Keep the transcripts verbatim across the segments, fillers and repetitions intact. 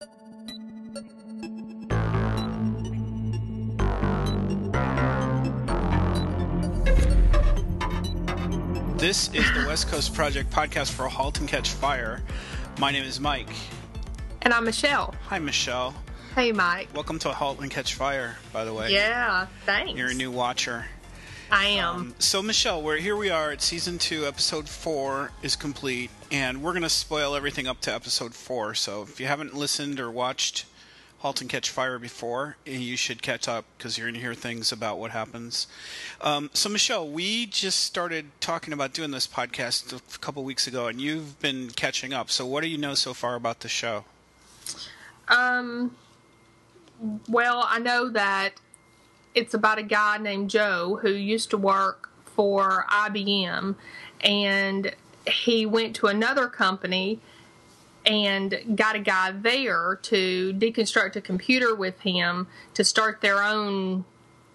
This is the West Coast Project podcast for Halt and Catch Fire. My name is Mike. And I'm Michelle. Hi, Michelle. Hey, Mike. Welcome to Halt and Catch Fire, by the way. Yeah, thanks. You're a new watcher. I am. Um, so, Michelle, we're here we are at season two, episode four is complete, and we're going to spoil everything up to episode four. So, if you haven't listened or watched Halt and Catch Fire before, you should catch up because you're going to hear things about what happens. Um, so, Michelle, we just started talking about doing this podcast a couple weeks ago, and you've been catching up. So, what do you know so far about the show? Um. Well, I know that it's about a guy named Joe who used to work for I B M, and he went to another company and got a guy there to deconstruct a computer with him to start their own,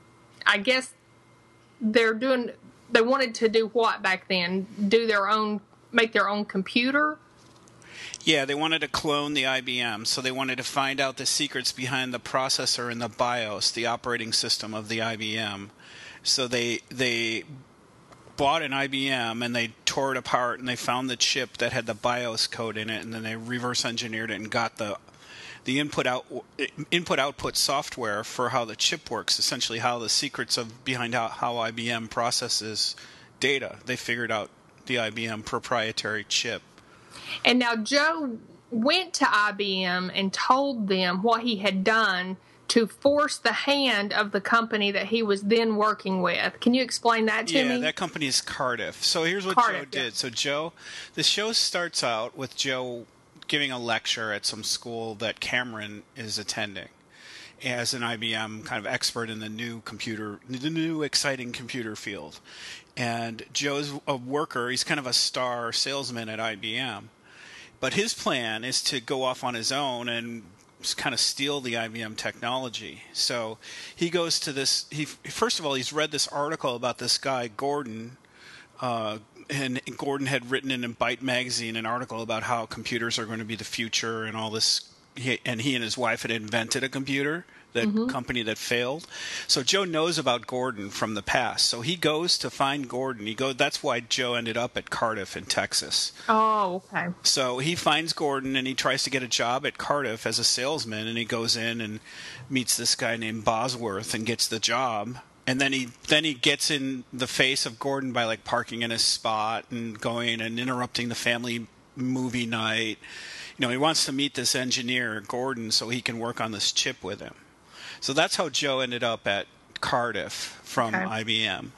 I guess they're doing, they wanted to do what back then? Do their own, make their own computer? Yeah, they wanted to clone the I B M, so they wanted to find out the secrets behind the processor and the BIOS, the operating system of the I B M. So they they bought an I B M and they tore it apart and they found the chip that had the BIOS code in it, and then they reverse engineered it and got the the input out input output software for how the chip works, essentially how the secrets of behind how, how I B M processes data. They figured out the I B M proprietary chip. And now Joe went to I B M and told them what he had done to force the hand of the company that he was then working with. Can you explain that to yeah, me? Yeah, that company is Cardiff. So here's what Cardiff, Joe did. yeah. So Joe, the show starts out with Joe giving a lecture at some school that Cameron is attending as an I B M kind of expert in the new computer, the new exciting computer field. And Joe's a worker. He's kind of a star salesman at I B M. But his plan is to go off on his own and kind of steal the I B M technology. So he goes to this. He first of all, he's read this article about this guy Gordon, uh, and Gordon had written in Byte magazine an article about how computers are going to be the future and all this. He, and he and his wife had invented a computer. That mm-hmm. company that failed. So Joe knows about Gordon from the past. So he goes to find Gordon. He go. That's why Joe ended up at Cardiff in Texas. Oh, okay. So he finds Gordon and he tries to get a job at Cardiff as a salesman. And he goes in and meets this guy named Bosworth and gets the job. And then he then he gets in the face of Gordon by like parking in his spot and going and interrupting the family movie night. You know, he wants to meet this engineer Gordon so he can work on this chip with him. So that's how Joe ended up at Cardiff from okay. I B M.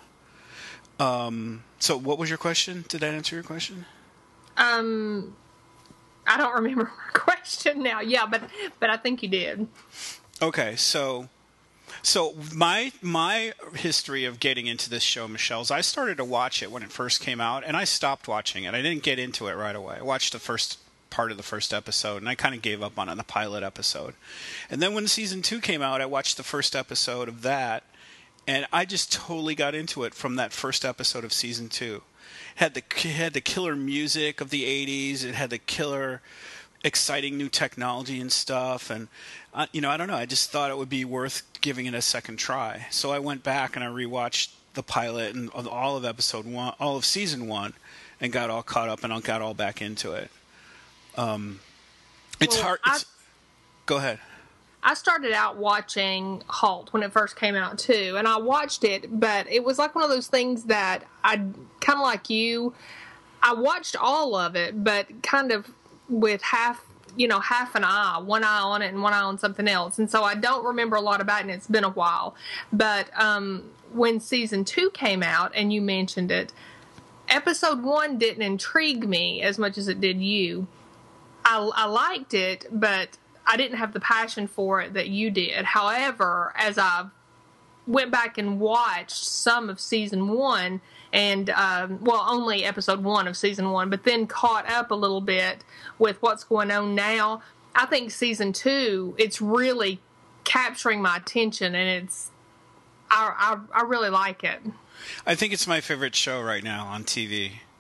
Um, so what was your question? Did that answer your question? Um, I don't remember my question now. Yeah, but but I think you did. Okay, so so my my history of getting into this show, Michelle, is I started to watch it when it first came out, and I stopped watching it. I didn't get into it right away. I watched the first part of the first episode, and I kind of gave up on it, the pilot episode. And then when season two came out, I watched the first episode of that, and I just totally got into it from that first episode of season two. It had the it had the killer music of the eighties. It had the killer, exciting new technology and stuff. And uh, you know, I don't know. I just thought it would be worth giving it a second try. So I went back and I rewatched the pilot and all of episode one, all of season one, and got all caught up and I got all back into it. Um, it's well, hard. It's, I, go ahead. I started out watching Halt when it first came out too, and I watched it, but it was like one of those things that I kind of like you. I watched all of it, but kind of with half, you know, half an eye, one eye on it and one eye on something else, and so I don't remember a lot about it. And it's been a while, but um, when season two came out, and you mentioned it, episode one didn't intrigue me as much as it did you. I, I liked it, but I didn't have the passion for it that you did. However, as I went back and watched some of season one, and, um, well, only episode one of season one, but then caught up a little bit with what's going on now, I think season two, it's really capturing my attention, and it's, I, I, I really like it. I think it's my favorite show right now on T V.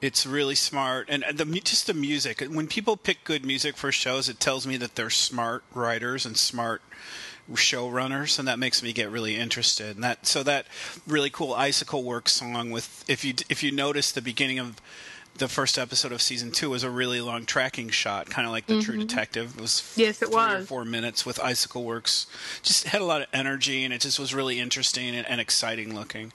It's really smart, and the mu- just the music. When people pick good music for shows, it tells me that they're smart writers and smart showrunners, and that makes me get really interested. And that so that really cool Icicle Works song with if you if you notice the beginning of the first episode of season two was a really long tracking shot, kind of like the mm-hmm. True Detective. It was yes, it three was or four minutes with Icicle Works. Just had a lot of energy, and it just was really interesting and, and exciting looking.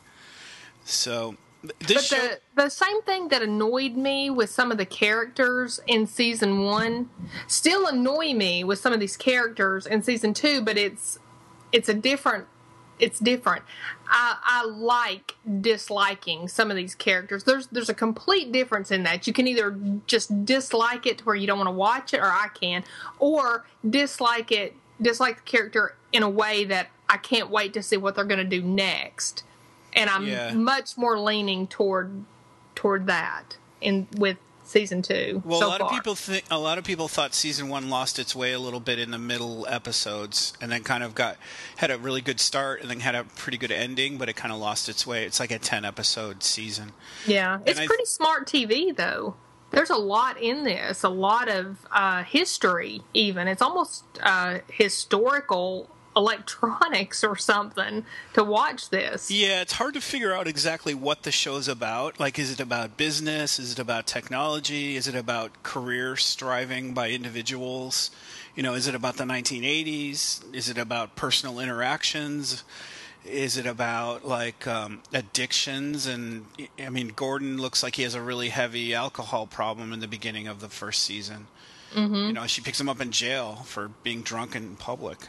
So. This but show... the the same thing that annoyed me with some of the characters in season one still annoy me with some of these characters in season two, but it's it's a different it's different. I, I like disliking some of these characters. There's there's a complete difference in that. You can either just dislike it to where you don't want to watch it, or I can, or dislike it dislike the character in a way that I can't wait to see what they're going to do next. And I'm yeah. much more leaning toward toward that in with season two. Well, so a lot far. of people think a lot of people thought season one lost its way a little bit in the middle episodes, and then kind of got had a really good start, and then had a pretty good ending, but it kind of lost its way. It's like a ten episode season. Yeah, and it's I, pretty smart T V though. There's a lot in this, a lot of uh, history. Even it's almost uh, historical. Electronics or something to watch this. Yeah, it's hard to figure out exactly what the show's about. Like, is it about business? Is it about technology? Is it about career striving by individuals? You know, is it about the nineteen eighties? Is it about personal interactions? Is it about, like, um, addictions? And, I mean, Gordon looks like he has a really heavy alcohol problem in the beginning of the first season. Mm-hmm. You know, she picks him up in jail for being drunk in public.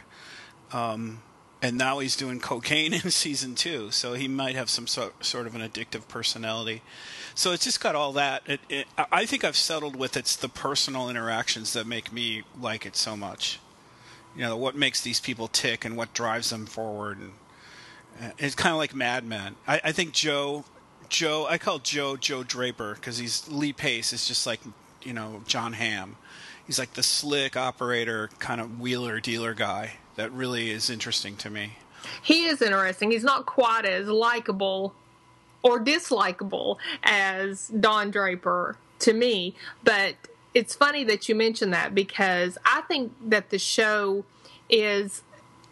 Um, and now he's doing cocaine in season two, so he might have some so, sort of an addictive personality. So it's just got all that. It, it, I think I've settled with it's the personal interactions that make me like it so much. You know, what makes these people tick and what drives them forward. And uh, it's kind of like Mad Men. I, I think Joe, Joe, I call Joe Joe Draper because he's Lee Pace is just like, you know, John Hamm. He's like the slick operator, kind of wheeler dealer guy. That really is interesting to me. He is interesting. He's not quite as likable or dislikable as Don Draper to me, but it's funny that you mention that because I think that the show is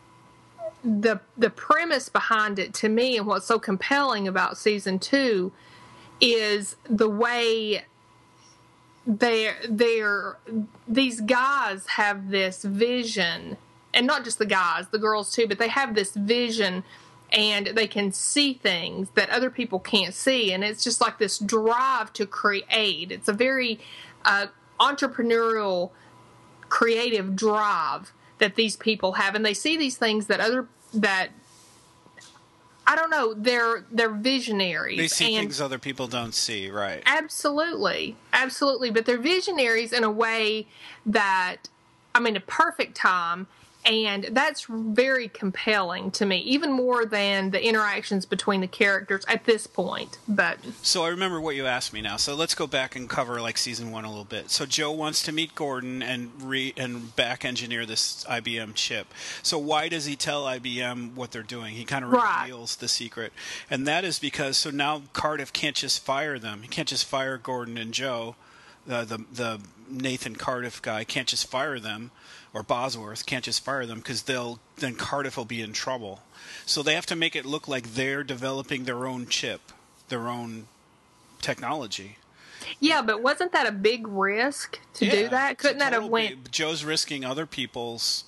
the the premise behind it to me, and what's so compelling about season two is the way they're, they're these guys have this vision. And not just the guys, the girls too, but they have this vision and they can see things that other people can't see. And it's just like this drive to create. It's a very uh, entrepreneurial, creative drive that these people have. And they see these things that other, that, I don't know, they're, they're visionaries. They see and things other people don't see, right? Absolutely. Absolutely. But they're visionaries in a way that, I mean, a perfect time. And that's very compelling to me, even more than the interactions between the characters at this point. But so I remember what you asked me now. So let's go back and cover like season one a little bit. So Joe wants to meet Gordon and re and back engineer this I B M chip. So why does he tell I B M what they're doing? He kind of right. reveals the secret, and that is because so now Cardiff can't just fire them. He can't just fire Gordon and Joe. Uh, the the Nathan Cardiff guy can't just fire them. Or Bosworth can't just fire them because they'll then Cardiff will be in trouble. So they have to make it look like they're developing their own chip, their own technology. Yeah, but wasn't that a big risk to yeah, do that? Couldn't that have went? Big, Joe's risking other people's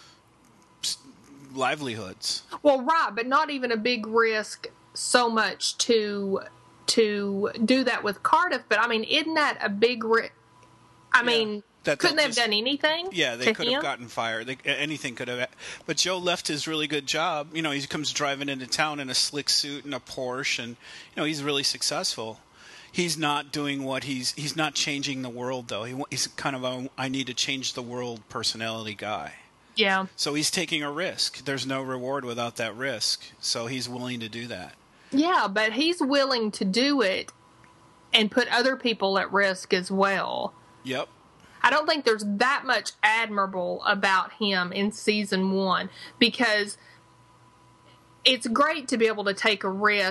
livelihoods. Well, right, but not even a big risk so much to to do that with Cardiff. But I mean, isn't that a big risk? I yeah. mean. That, Couldn't they have just, done anything? Yeah, they could him? have gotten fired. They, anything could have. But Joe left his really good job. You know, he comes driving into town in a slick suit and a Porsche, and you know he's really successful. He's not doing what he's. He's not changing the world though. He, he's kind of a I need to change the world personality guy. Yeah. So he's taking a risk. There's no reward without that risk. So he's willing to do that. Yeah, but he's willing to do it and put other people at risk as well. Yep. I don't think there's that much admirable about him in season one because it's great to be able to take a risk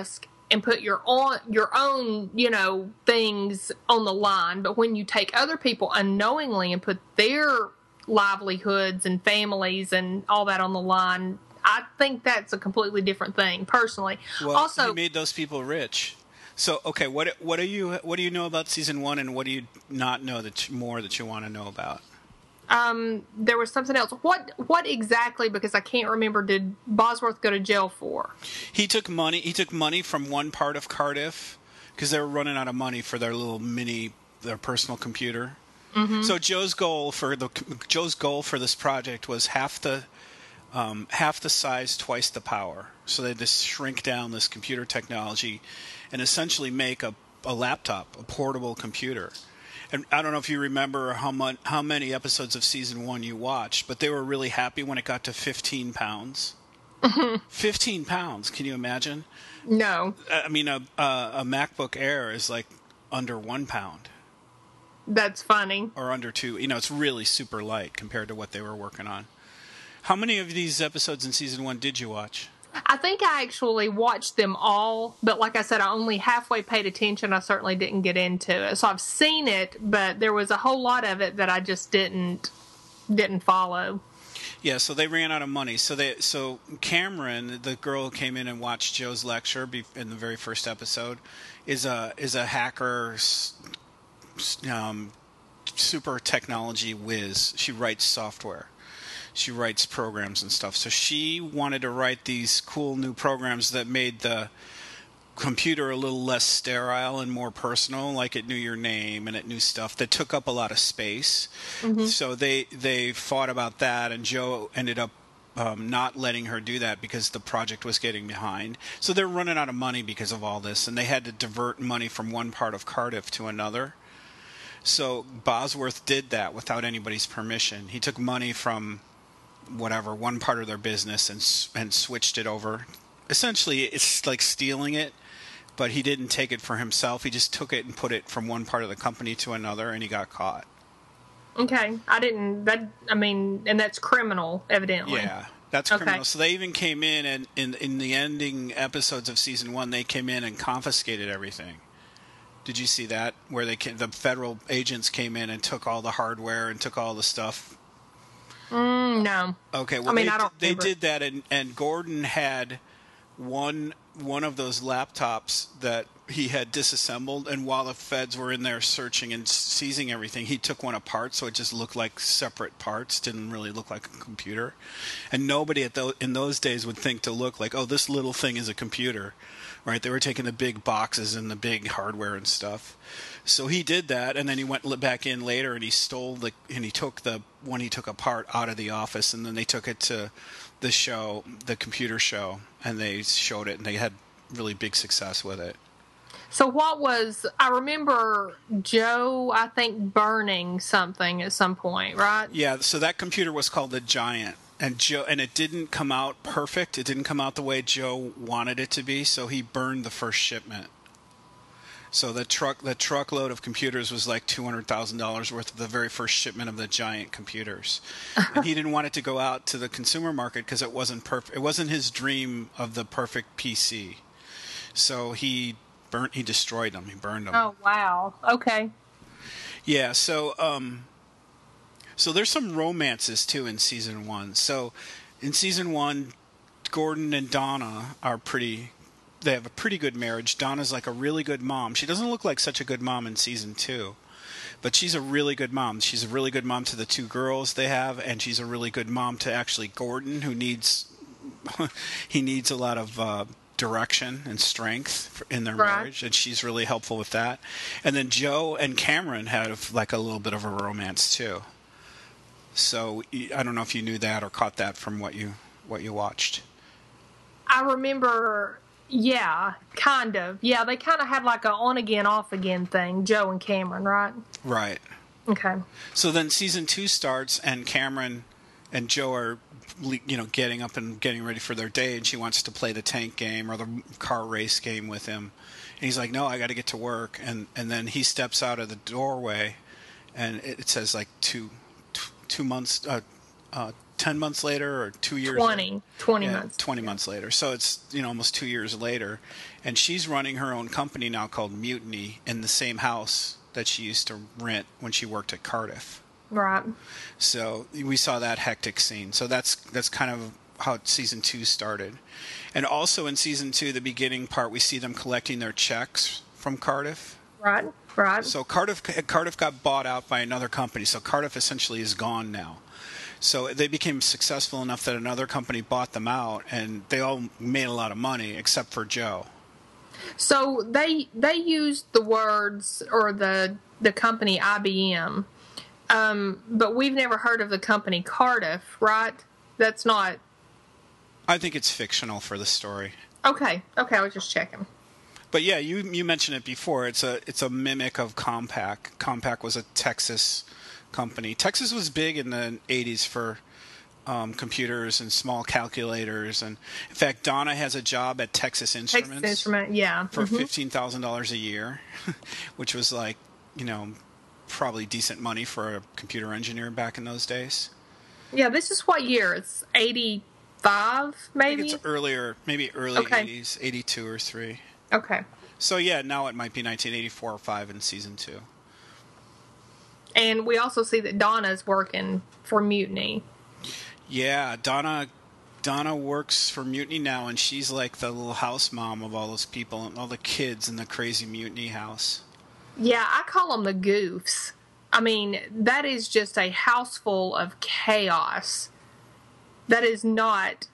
and put your on your own, you know, things on the line. But when you take other people unknowingly and put their livelihoods and families and all that on the line, I think that's a completely different thing, personally. Well, also, he made those people rich. So, okay, what what do you what do you know about season one, and what do you not know that you, more that you want to know about? Um, there was something else. What what exactly? Because I can't remember. Did Bosworth go to jail for? He took money. He took money from one part of Cardiff because they were running out of money for their little mini, their personal computer. Mm-hmm. So Joe's goal for the Joe's goal for this project was half the um, half the size, twice the power. So they just shrink down this computer technology and essentially make a, a laptop, a portable computer. And I don't know if you remember how much, how many episodes of season one you watched, but they were really happy when it got to fifteen pounds. Mm-hmm. fifteen pounds, can you imagine? No. I mean, a, a, a MacBook Air is like under one pound. That's funny. Or under two. You know, it's really super light compared to what they were working on. How many of these episodes in season one did you watch? I think I actually watched them all, but like I said, I only halfway paid attention. I certainly didn't get into it. So I've seen it, but there was a whole lot of it that I just didn't didn't follow. Yeah, so they ran out of money. So they so Cameron, the girl who came in and watched Joe's lecture in the very first episode, is a is a hacker, um, super technology whiz. She writes software. She writes programs and stuff. So she wanted to write these cool new programs that made the computer a little less sterile and more personal, like it knew your name and it knew stuff that took up a lot of space. Mm-hmm. So they they fought about that, and Joe ended up um, not letting her do that because the project was getting behind. So they're running out of money because of all this, and they had to divert money from one part of Cardiff to another. So Bosworth did that without anybody's permission. He took money from whatever, one part of their business and and switched it over. Essentially, it's like stealing it, but he didn't take it for himself. He just took it and put it from one part of the company to another, and he got caught. Okay. I didn't, that, I mean, and that's criminal, evidently. Yeah, that's okay. criminal. So they even came in, and in, in the ending episodes of season one, they came in and confiscated everything. Did you see that? Where they came, the federal agents came in and took all the hardware and took all the stuff. Mm, no. Okay. Well, I mean, they, I don't they remember. did that, and, and Gordon had one one of those laptops that he had disassembled, and while the feds were in there searching and seizing everything, he took one apart, so it just looked like separate parts, didn't really look like a computer. And nobody at the, in those days would think to look like, oh, this little thing is a computer, right? They were taking the big boxes and the big hardware and stuff. So he did that, and then he went back in later, and he stole the and he took the one he took apart out of the office, and then they took it to the show, the computer show, and they showed it, and they had really big success with it. So what was, I remember Joe, I think, burning something at some point, right? Yeah, so that computer was called the Giant, and Joe, and it didn't come out perfect. It didn't come out the way Joe wanted it to be, so he burned the first shipment. So the truck, the truckload of computers was like two hundred thousand dollars worth of the very first shipment of the Giant computers, and he didn't want it to go out to the consumer market because it wasn't perfect. It wasn't his dream of the perfect P C, so he burnt. He destroyed them. He burned them. Oh wow! Okay. Yeah. So, um, so there's some romances too in season one. So, in season one, Gordon and Donna are pretty. They have a pretty good marriage. Donna's like a really good mom. She doesn't look like such a good mom in season two, but she's a really good mom. She's a really good mom to the two girls they have, and she's a really good mom to actually Gordon, who needs he needs a lot of uh, direction and strength in their right. marriage, and she's really helpful with that. And then Joe and Cameron have like a little bit of a romance too. So I don't know if you knew that or caught that from what you what you watched. I remember. Yeah, kind of. Yeah, they kind of had like a on again, off again thing, Joe and Cameron, right? Right. Okay. So then season two starts, and Cameron and Joe are, you know, getting up and getting ready for their day, and she wants to play the tank game or the car race game with him. And he's like, no, I got to get to work. And, and then he steps out of the doorway, and it says like two, two, two months, uh, uh, ten months later or two years. twenty, twenty yeah, months. twenty yeah. months later. So it's you know almost two years later, and she's running her own company now called Mutiny in the same house that she used to rent when she worked at Cardiff. Right. So we saw that hectic scene. So that's that's kind of how season two started. And also in season two, the beginning part, we see them collecting their checks from Cardiff. Right. Right. So Cardiff Cardiff got bought out by another company. So Cardiff essentially is gone now. So they became successful enough that another company bought them out, and they all made a lot of money except for Joe. So they they used the words or the the company I B M, um, but we've never heard of the company Cardiff, right? That's not. I think it's fictional for the story. Okay. Okay. I was just checking. But yeah, you you mentioned it before. It's a it's a mimic of Compaq. Compaq was a Texas company. Texas was big in the eighties for um, computers and small calculators. And in fact, Donna has a job at Texas Instruments. Texas Instrument, yeah. For mm-hmm. fifteen thousand dollars a year, which was like, you know, probably decent money for a computer engineer back in those days. Yeah, this is what year? It's eighty-five, maybe? I think it's earlier, maybe early okay. eighties, eighty-two or three. Okay. So yeah, now it might be nineteen eighty-four or five in season two. And we also see that Donna's working for Mutiny. Yeah, Donna Donna works for Mutiny now, and she's like the little house mom of all those people and all the kids in the crazy Mutiny house. Yeah, I call them the goofs. I mean, that is just a house full of chaos. That is not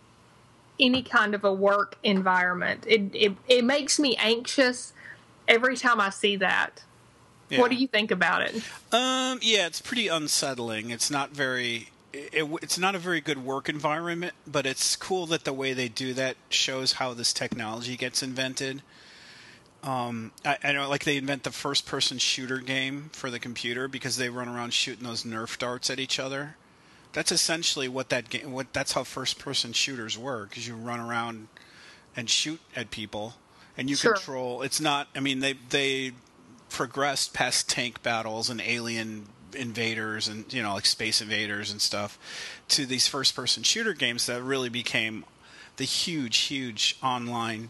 any kind of a work environment. It it, it makes me anxious every time I see that. Yeah. What do you think about it? Um, yeah, it's pretty unsettling. It's not very... It, it's not a very good work environment, but it's cool that the way they do that shows how this technology gets invented. Um, I, I know, like they invent the first-person shooter game for the computer because they run around shooting those Nerf darts at each other. That's essentially what that game. What that's how first-person shooters work. Because you run around and shoot at people, and you sure. control. It's not. I mean, they they progressed past tank battles and alien invaders and you know like space invaders and stuff to these first person shooter games that really became the huge huge online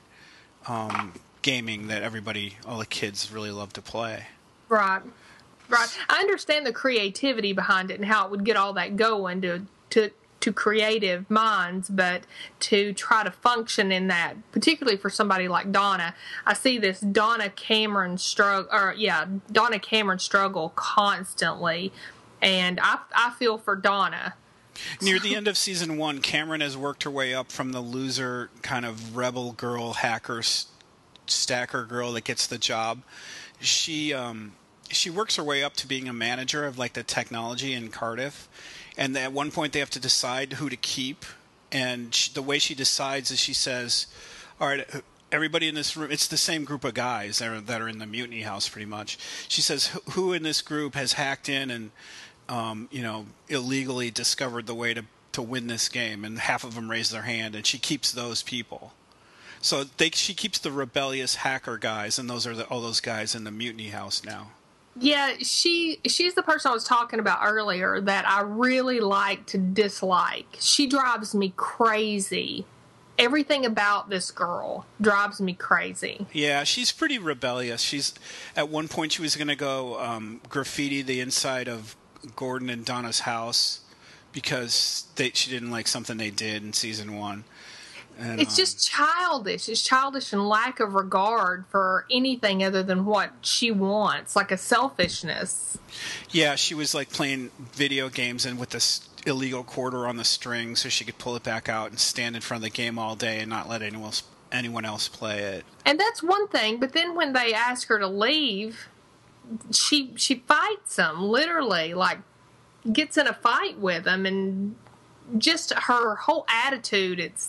um, gaming that everybody all the kids really love to play. Right. Right. I understand the creativity behind it and how it would get all that going to to to creative minds, but to try to function in that, particularly for somebody like Donna, I see this Donna Cameron struggle, or yeah, Donna Cameron struggle constantly, and I I feel for Donna. Near the end of season one, Cameron has worked her way up from the loser kind of rebel girl, hacker, stacker girl that gets the job. She um she works her way up to being a manager of like the technology in Cardiff. And at one point, they have to decide who to keep. And she, the way she decides is she says, all right, everybody in this room, it's the same group of guys that are, that are in the Mutiny house pretty much. She says, who in this group has hacked in and, um, you know, illegally discovered the way to, to win this game? And half of them raise their hand, and she keeps those people. So they, she keeps the rebellious hacker guys, and those are the, all those guys in the Mutiny house now. Yeah, she she's the person I was talking about earlier that I really like to dislike. She drives me crazy. Everything about this girl drives me crazy. Yeah, she's pretty rebellious. She's at one point she was going to go um, graffiti the inside of Gordon and Donna's house because they, she didn't like something they did in season one. And, it's um, just childish. It's childish and lack of regard for anything other than what she wants, like a selfishness. Yeah, she was like playing video games and with this illegal quarter on the string so she could pull it back out and stand in front of the game all day and not let anyone else, anyone else play it. And that's one thing, but then when they ask her to leave, she she fights them, literally, like gets in a fight with them, and just her whole attitude, it's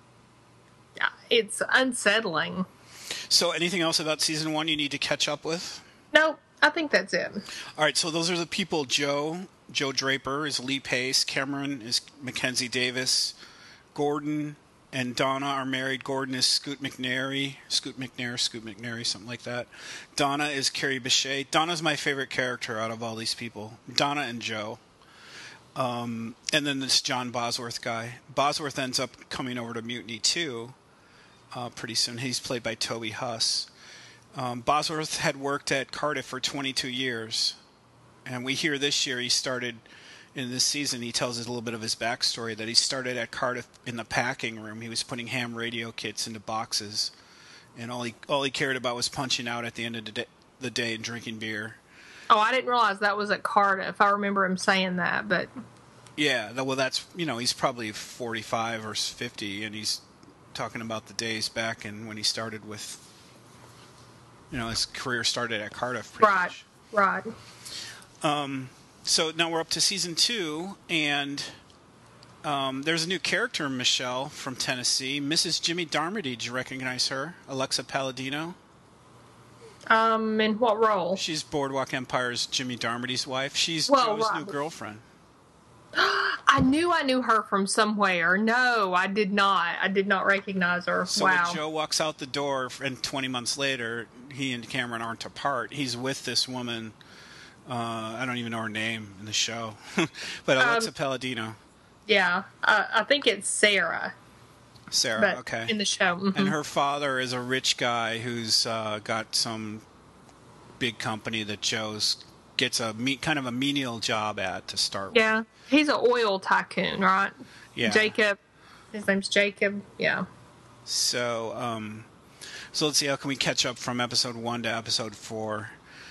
It's unsettling. So anything else about season one you need to catch up with? No, I think that's it. All right, so those are the people. Joe, Joe Draper is Lee Pace. Cameron is Mackenzie Davis. Gordon and Donna are married. Gordon is Scoot McNairy. Scoot McNair, Scoot McNairy, something like that. Donna is Carrie Bechet. Donna's my favorite character out of all these people. Donna and Joe. Um, and then this John Bosworth guy. Bosworth ends up coming over to Mutiny two uh, pretty soon. He's played by Toby Huss. Um, Bosworth had worked at Cardiff for twenty-two years. And we hear this year he started, in this season, he tells us a little bit of his backstory, that he started at Cardiff in the packing room. He was putting ham radio kits into boxes. And all he all he cared about was punching out at the end of the day, the day and drinking beer. Oh, I didn't realize that was at Cardiff. I remember him saying that, but... Yeah, well, that's, you know, he's probably forty-five or fifty, and he's talking about the days back and when he started with, you know, his career started at Cardiff. Pretty right, much. right. Um, so now we're up to season two, and um, there's a new character, Michelle, from Tennessee. Missus Jimmy Darmody, did you recognize her? Alexa Palladino? Um, in what role? She's Boardwalk Empire's Jimmy Darmody's wife. She's well, Joe's right. new girlfriend. I knew I knew her from somewhere. No, I did not. I did not recognize her. So wow. when Joe walks out the door, and twenty months later, he and Cameron aren't apart. He's with this woman. Uh, I don't even know her name in the show. But Alexa um, Palladino. Yeah, uh, I think it's Sarah. Sarah, but okay. In the show. Mm-hmm. And her father is a rich guy who's uh, got some big company that Joe's gets a me- kind of a menial job at to start with. Yeah, he's an oil tycoon, right? Yeah. Jacob. His name's Jacob, yeah. So, um, so let's see, how can we catch up from episode one to episode four?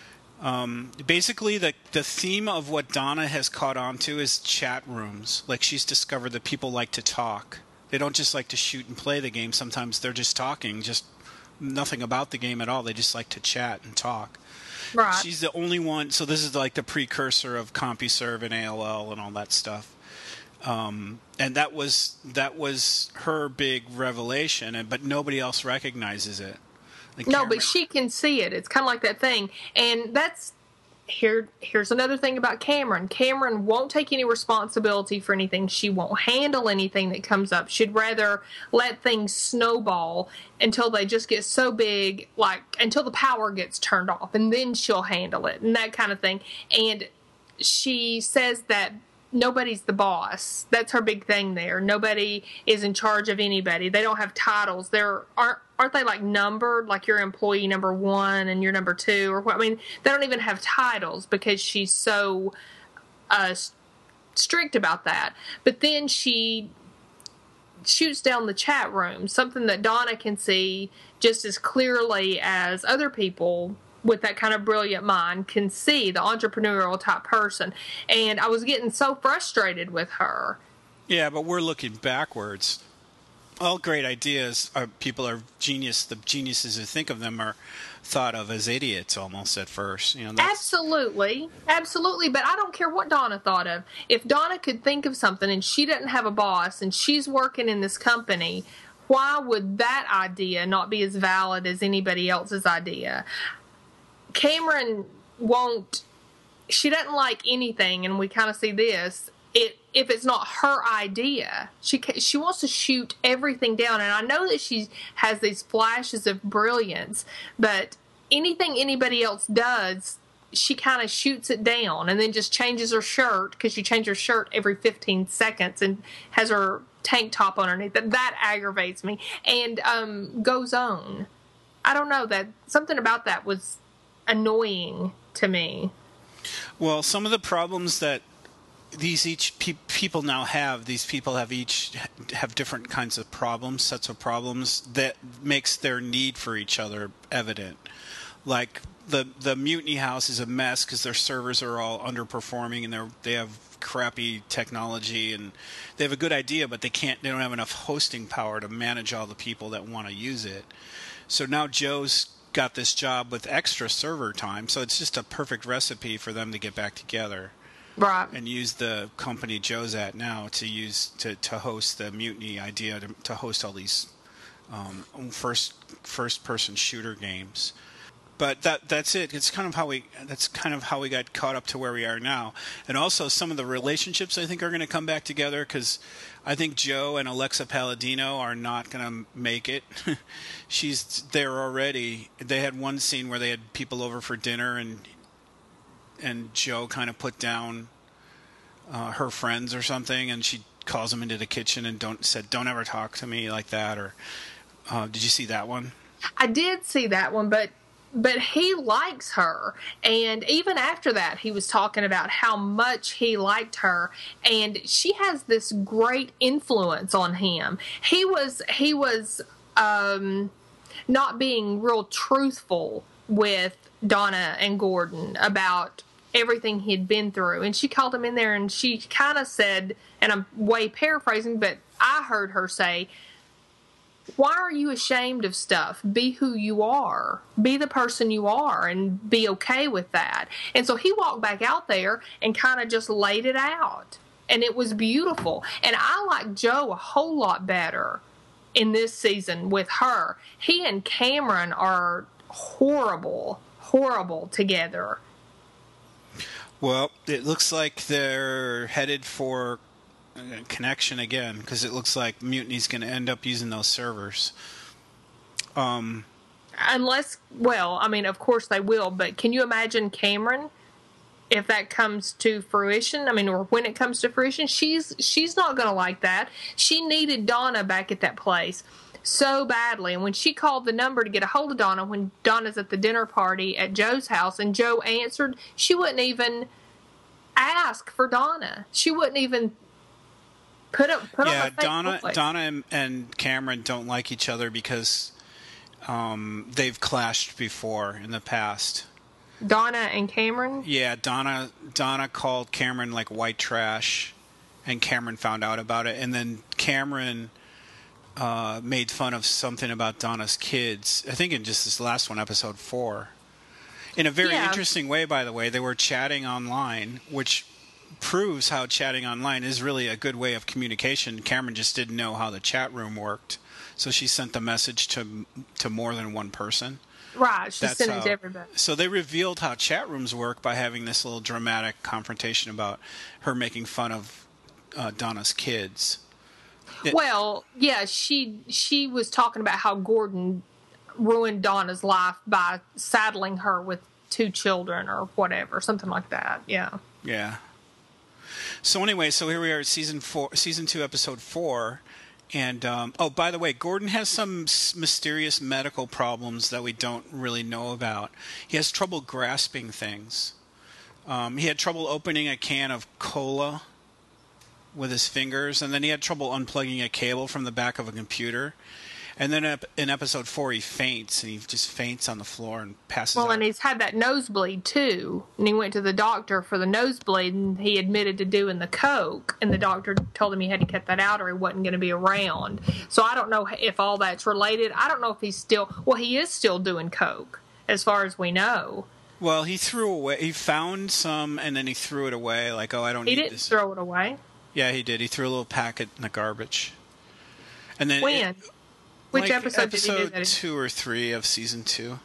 Um, basically, the the theme of what Donna has caught on to is chat rooms. Like, she's discovered that people like to talk. They don't just like to shoot and play the game. Sometimes they're just talking, just nothing about the game at all. They just like to chat and talk. Right. She's the only one. So this is like the precursor of CompuServe and A O L and all that stuff. Um, and that was that was her big revelation, and but nobody else recognizes it. Like no, Cameron, but she can see it. It's kind of like that thing. And that's here. Here's another thing about Cameron. Cameron won't take any responsibility for anything. She won't handle anything that comes up. She'd rather let things snowball until they just get so big, like until the power gets turned off, and then she'll handle it and that kind of thing. And she says that nobody's the boss. That's her big thing there. Nobody is in charge of anybody. They don't have titles. They're aren't aren't they like numbered, like you're employee number one and you're number two or what? I mean, they don't even have titles because she's so uh, strict about that. But then she shoots down the chat room, something that Donna can see just as clearly as other people with that kind of brilliant mind can see, the entrepreneurial type person. And I was getting so frustrated with her. Yeah, but we're looking backwards. All great ideas are people are genius. The geniuses who think of them are thought of as idiots almost at first. You know, that's... Absolutely, absolutely. But I don't care what Donna thought of. If Donna could think of something and she doesn't have a boss and she's working in this company, why would that idea not be as valid as anybody else's idea? Cameron won't, she doesn't like anything, and we kind of see this, it if it's not her idea. She she wants to shoot everything down, and I know that she has these flashes of brilliance, but anything anybody else does, she kind of shoots it down and then just changes her shirt, because she changes her shirt every fifteen seconds and has her tank top underneath. That, that aggravates me, and um, goes on. I don't know, that something about that was annoying to me. Well, some of the problems that these each pe- people now have, these people have each have different kinds of problems, sets of problems that makes their need for each other evident. Like the the Mutiny House is a mess because their servers are all underperforming and they're they have crappy technology, and they have a good idea, but they can't they don't have enough hosting power to manage all the people that want to use it. So now Joe's got this job with extra server time, so it's just a perfect recipe for them to get back together, right? And use the company Joe's at now to use to, to host the Mutiny idea to, to host all these um, first first person shooter games. But that that's it. It's kind of how we that's kind of how we got caught up to where we are now, and also some of the relationships I think are going to come back together, because I think Joe and Alexa Palladino are not going to make it. She's there already. They had one scene where they had people over for dinner, and and Joe kind of put down uh, her friends or something, and she calls him into the kitchen and don't said, "Don't ever talk to me like that." Or uh, did you see that one? I did see that one, but but he likes her, and even after that, he was talking about how much he liked her, and she has this great influence on him. He was he was um, not being real truthful with Donna and Gordon about everything he'd been through, and she called him in there, and she kind of said, and I'm way paraphrasing, but I heard her say, "Why are you ashamed of stuff? Be who you are. Be the person you are and be okay with that." And so he walked back out there and kind of just laid it out. And it was beautiful. And I like Joe a whole lot better in this season with her. He and Cameron are horrible, horrible together. Well, it looks like they're headed for connection again, because it looks like Mutiny's going to end up using those servers. Um, Unless, well, I mean, of course they will, but can you imagine Cameron if that comes to fruition? I mean, or when it comes to fruition, she's she's not going to like that. She needed Donna back at that place so badly, and when she called the number to get a hold of Donna, when Donna's at the dinner party at Joe's house and Joe answered, she wouldn't even ask for Donna. She wouldn't even Put up, put yeah, on the Donna, voice. Donna and, and Cameron don't like each other because um, they've clashed before in the past. Donna and Cameron? Yeah, Donna Donna called Cameron like white trash, and Cameron found out about it. And then Cameron uh, made fun of something about Donna's kids. I think in just this last one, episode four. In a very yeah. interesting way, by the way. They were chatting online, which proves how chatting online is really a good way of communication. Cameron just didn't know how the chat room worked, so she sent the message to to more than one person. Right, she That's sent how, it to everybody. So they revealed how chat rooms work by having this little dramatic confrontation about her making fun of uh, Donna's kids. It, well, yeah, she she was talking about how Gordon ruined Donna's life by saddling her with two children or whatever, something like that. Yeah. Yeah. So anyway, so here we are at season four, season two, episode four, and um, oh, by the way, Gordon has some mysterious medical problems that we don't really know about. He has trouble grasping things. Um, he had trouble opening a can of cola with his fingers, and then he had trouble unplugging a cable from the back of a computer. And then in episode four, he faints, and he just faints on the floor and passes well, out. And he's had that nosebleed, too. And he went to the doctor for the nosebleed, and he admitted to doing the coke. And the doctor told him he had to cut that out or he wasn't going to be around. So I don't know if all that's related. I don't know if he's still... Well, he is still doing coke, as far as we know. Well, he threw away... He found some, and then he threw it away, like, oh, I don't he need didn't this. throw it away? Yeah, he did. He threw a little packet in the garbage. And then when? It, Which like episode, episode did he do that in? two or three of season two.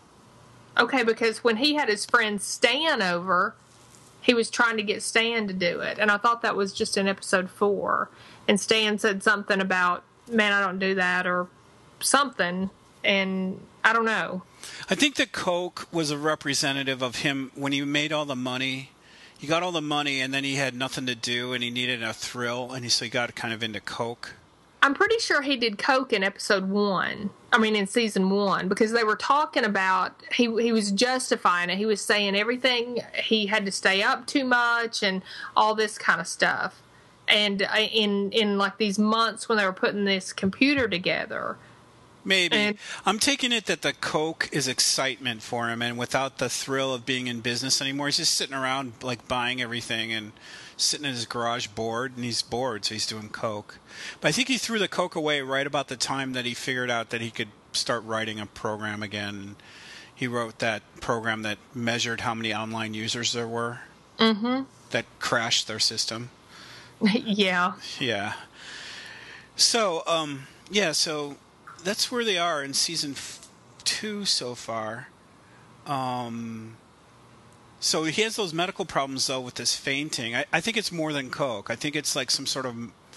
Okay, because when he had his friend Stan over, he was trying to get Stan to do it. And I thought that was just in episode four. And Stan said something about, man, I don't do that, or something. And I don't know. I think the coke was a representative of him when he made all the money. He got all the money, and then he had nothing to do, and he needed a thrill, and he, so he got kind of into coke. I'm pretty sure he did coke in episode one. I mean, in season one, because they were talking about, he he was justifying it. He was saying everything, he had to stay up too much and all this kind of stuff. And in, in like these months when they were putting this computer together. Maybe. And, I'm taking it that the coke is excitement for him, and without the thrill of being in business anymore, he's just sitting around like buying everything and sitting in his garage bored, and he's bored, so he's doing coke. But I think he threw the coke away right about the time that he figured out that he could start writing a program again. He wrote that program that measured how many online users there were mm-hmm. that crashed their system. Yeah. Yeah. So, um, yeah, so that's where they are in season f- two so far. Um... So he has those medical problems, though, with this fainting. I, I think it's more than coke. I think it's like some sort of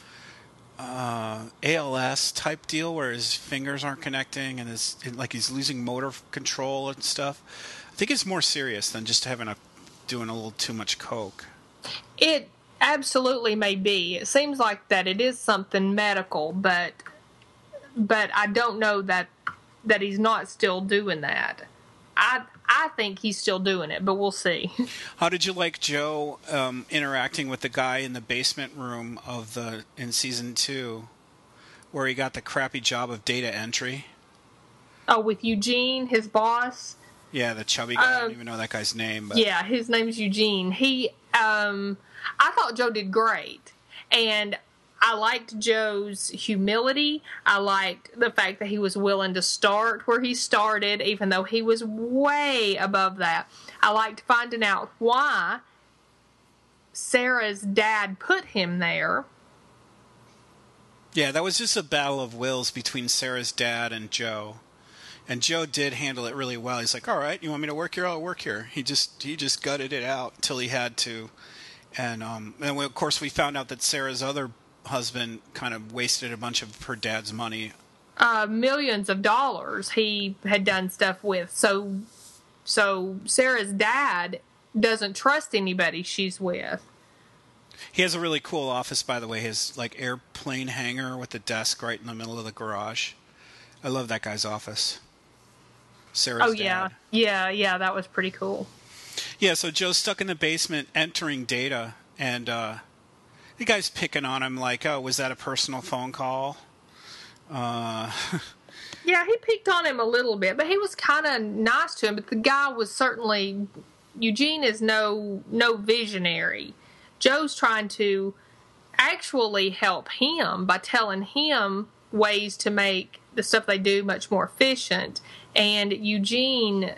uh, A L S type deal where his fingers aren't connecting and his, like he's losing motor control and stuff. I think it's more serious than just having a doing a little too much coke. It absolutely may be. It seems like that it is something medical, but but I don't know that that he's not still doing that. I I think he's still doing it, but we'll see. How did you like Joe um, interacting with the guy in the basement room of the in season two, where he got the crappy job of data entry? Oh, with Eugene, his boss. Yeah, the chubby guy. Uh, I don't even know that guy's name. But. Yeah, his name's Eugene. He, um, I thought Joe did great, and I liked Joe's humility. I liked the fact that he was willing to start where he started, even though he was way above that. I liked finding out why Sarah's dad put him there. Yeah, that was just a battle of wills between Sarah's dad and Joe. And Joe did handle it really well. He's like, all right, you want me to work here? I'll work here. He just he just gutted it out until he had to. And, um, and we, of course, we found out that Sarah's other husband kind of wasted a bunch of her dad's money. Uh, millions of dollars he had done stuff with. So, so Sarah's dad doesn't trust anybody she's with. He has a really cool office, by the way. His like airplane hangar with the desk right in the middle of the garage. I love that guy's office. Sarah's oh yeah, dad. yeah, yeah. That was pretty cool. Yeah, so Joe's stuck in the basement entering data, and uh, the guy's picking on him like, "Oh, was that a personal phone call?" Uh, yeah, he picked on him a little bit, but he was kind of nice to him. But the guy was certainly Eugene is no no visionary. Joe's trying to actually help him by telling him ways to make the stuff they do much more efficient. And Eugene,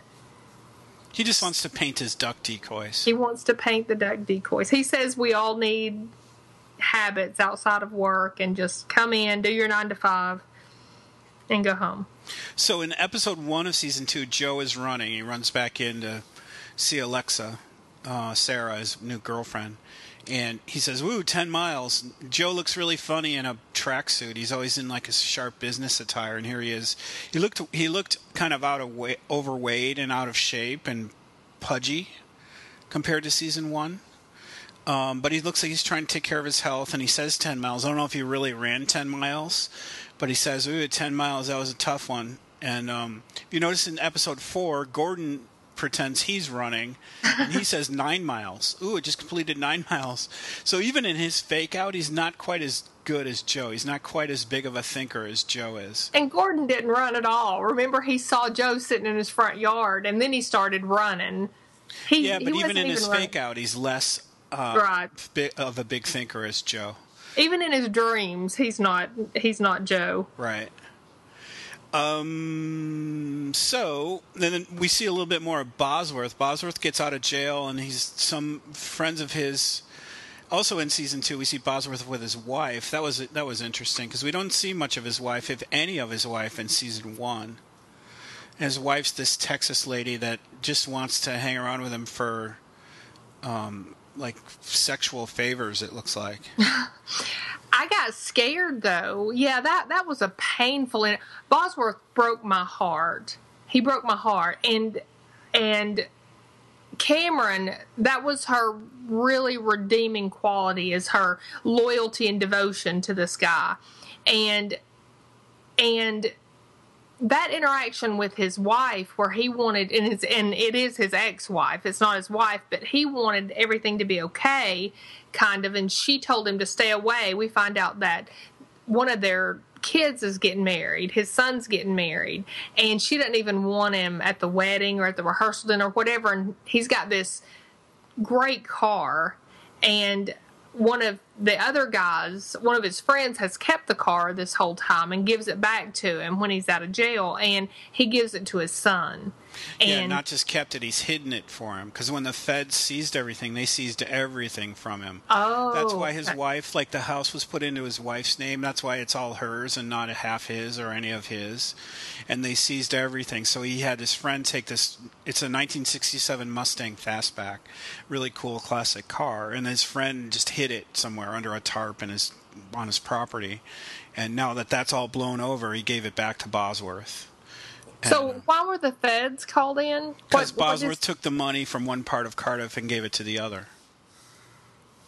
he just wants to paint his duck decoys. He wants to paint the duck decoys. He says we all need habits outside of work and just come in, do your nine to five, and go home. So in episode one of season two, Joe is running. He runs back in to see Alexa, uh, Sarah, his new girlfriend. And he says, "Woo, ten miles." Joe looks really funny in a tracksuit. He's always in like a sharp business attire, and here he is. He looked he looked kind of out of weight, overweight and out of shape and pudgy compared to season one. Um, but he looks like he's trying to take care of his health, and he says ten miles. I don't know if he really ran ten miles, but he says, "Ooh, ten miles, that was a tough one." And um, if you notice in episode four, Gordon pretends he's running, and he says nine miles. Ooh, it just completed nine miles. So even in his fake out, he's not quite as good as Joe. He's not quite as big of a thinker as Joe is. And Gordon didn't run at all. Remember, he saw Joe sitting in his front yard, and then he started running. He, yeah, but he even in his running. fake out, he's less uh, right. bi- of a big thinker as Joe. Even in his dreams, he's not. He's not Joe. Right. Um. So then we see a little bit more of Bosworth. Bosworth gets out of jail, and he's some friends of his. Also in season two, we see Bosworth with his wife. That was that was interesting because we don't see much of his wife, if any of his wife, in season one. And his wife's this Texas lady that just wants to hang around with him for, um, like sexual favors. It looks like. I got scared though. Yeah, that that was a painful. Bosworth broke my heart. He broke my heart, and and Cameron, that was her really redeeming quality, is her loyalty and devotion to this guy, and and that interaction with his wife, where he wanted, and it's and it is his ex-wife. It's not his wife, but he wanted everything to be okay. Kind of, and she told him to stay away. We find out that one of their kids is getting married. His son's getting married, and she doesn't even want him at the wedding or at the rehearsal dinner or whatever. And he's got this great car, and one of the other guys, one of his friends, has kept the car this whole time and gives it back to him when he's out of jail, and he gives it to his son. And yeah, not just kept it, he's hidden it for him. Because when the feds seized everything, they seized everything from him. Oh. That's why his wife, like the house was put into his wife's name. That's why it's all hers and not half his or any of his. And they seized everything. So he had his friend take this, it's a nineteen sixty-seven Mustang Fastback. Really cool classic car. And his friend just hid it somewhere under a tarp in his, on his property. And now that that's all blown over, he gave it back to Bosworth. So why were the feds called in? Because Bosworth took the money from one part of Cardiff and gave it to the other.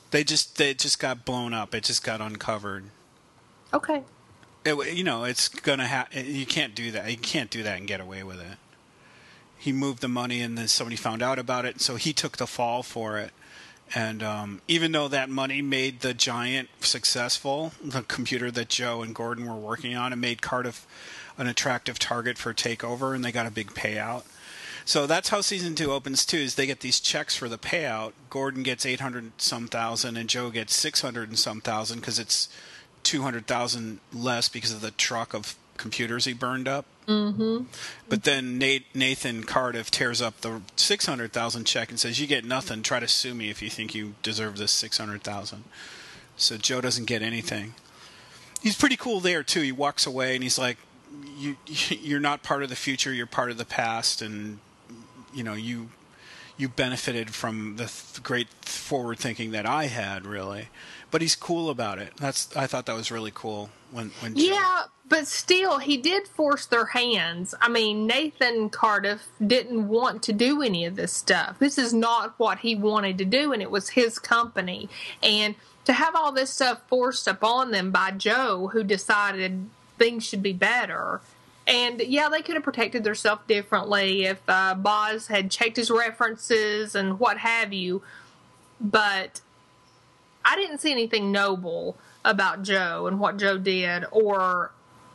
They just they just got blown up. It just got uncovered. Okay. It, you know, it's gonna ha- you can't do that. You can't do that and get away with it. He moved the money, and then somebody found out about it, so he took the fall for it. And um, even though that money made the Giant successful, the computer that Joe and Gordon were working on, it made Cardiff an attractive target for takeover, and they got a big payout. So that's how season two opens too. Is they get these checks for the payout. Gordon gets eight hundred some thousand, and Joe gets six hundred and some thousand because it's two hundred thousand less because of the truck of computers he burned up. Mm-hmm. But then Nate, Nathan Cardiff tears up the six hundred thousand check and says, "You get nothing. Try to sue me if you think you deserve this six hundred thousand." So Joe doesn't get anything. He's pretty cool there too. He walks away and he's like, "You, you're not part of the future. You're part of the past, and you know you." You benefited from the th- great forward thinking that I had, really, but he's cool about it. That's I thought that was really cool when when Joe... yeah, but still, he did force their hands. I mean, Nathan Cardiff didn't want to do any of this stuff. This is not what he wanted to do, and it was his company. And to have all this stuff forced upon them by Joe, who decided things should be better. And, yeah, they could have protected themselves differently if uh, Boz had checked his references and what have you. But I didn't see anything noble about Joe and what Joe did, or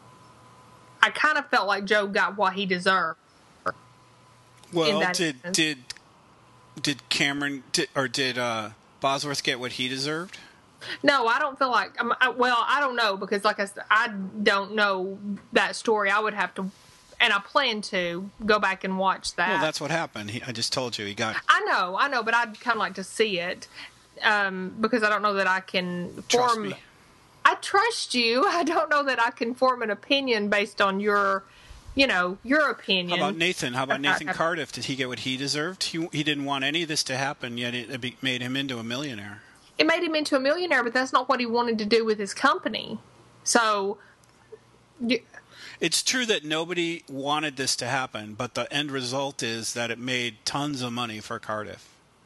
I kind of felt like Joe got what he deserved. Well, did, did did Cameron, did, or did uh, Bosworth get what he deserved? No, I don't feel like. Um, I, well, I don't know because, like I said, I don't know that story. I would have to, and I plan to go back and watch that. Well, that's what happened. He, I just told you he got. I know, I know, but I'd kind of like to see it um, because I don't know that I can Trust form. me. I trust you. I don't know that I can form an opinion based on your, you know, your opinion. How about Nathan? How about Nathan Cardiff? Did he get what he deserved? He he didn't want any of this to happen, yet it, it made him into a millionaire. It made him into a millionaire, but that's not what he wanted to do with his company. So, you, it's true that nobody wanted this to happen, but the end result is that it made tons of money for Cardiff.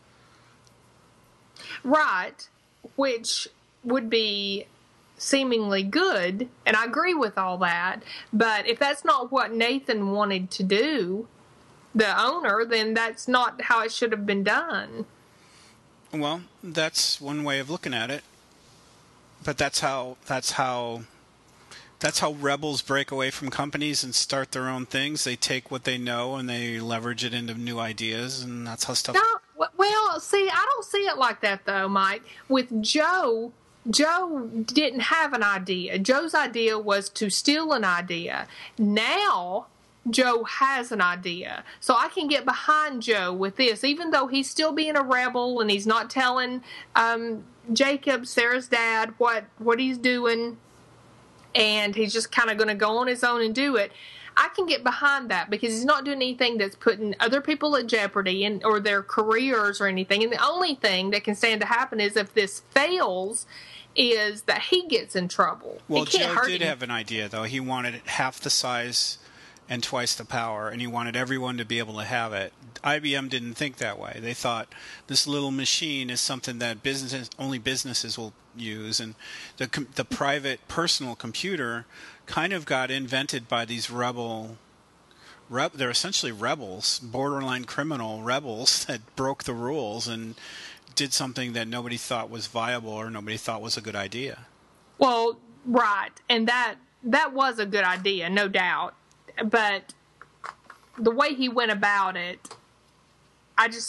Right, which would be seemingly good, and I agree with all that. But if that's not what Nathan wanted to do, the owner, then that's not how it should have been done. Well, that's one way of looking at it. But that's how that's how that's how rebels break away from companies and start their own things. They take what they know and they leverage it into new ideas, and that's how stuff. No, well, see, I don't see it like that though, Mike. With Joe, Joe didn't have an idea. Joe's idea was to steal an idea. Now Joe has an idea. So I can get behind Joe with this, even though he's still being a rebel and he's not telling um, Jacob, Sarah's dad, what, what he's doing, and he's just kind of going to go on his own and do it. I can get behind that because he's not doing anything that's putting other people at jeopardy and or their careers or anything. And the only thing that can stand to happen is if this fails is that he gets in trouble. Well, it can't Joe hurt did him. have an idea, though. He wanted half the size and twice the power, and he wanted everyone to be able to have it. I B M didn't think that way. They thought this little machine is something that businesses, only businesses will use, and the the private personal computer kind of got invented by these rebel. Reb, they're essentially rebels, borderline criminal rebels that broke the rules and did something that nobody thought was viable or nobody thought was a good idea. Well, right, and that that was a good idea, no doubt. But the way he went about it, I just...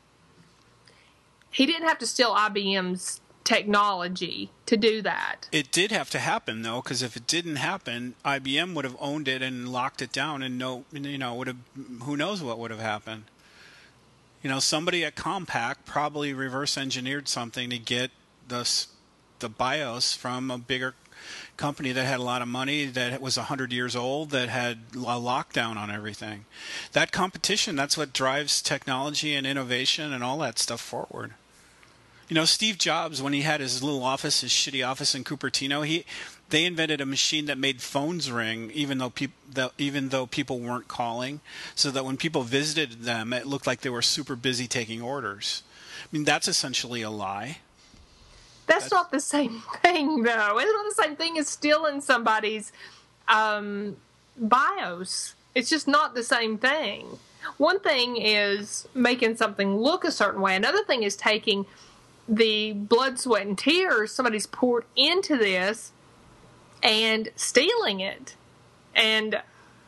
He didn't have to steal I B M's technology to do that. It did have to happen, though, because if it didn't happen, I B M would have owned it and locked it down, and no, you know, would have... Who knows what would have happened? You know, somebody at Compaq probably reverse engineered something to get the the BIOS from a bigger company that had a lot of money, that was one hundred years old, that had a lockdown on everything. That competition, that's what drives technology and innovation and all that stuff forward. You know, Steve Jobs, when he had his little office, his shitty office in Cupertino, he they invented a machine that made phones ring even though people even though people weren't calling, so that when people visited them, it looked like they were super busy taking orders. I mean, that's essentially a lie. That's, that's not the same thing, though. It's not the same thing as stealing somebody's um, BIOS. It's just not the same thing. One thing is making something look a certain way. Another thing is taking the blood, sweat, and tears somebody's poured into this and stealing it. And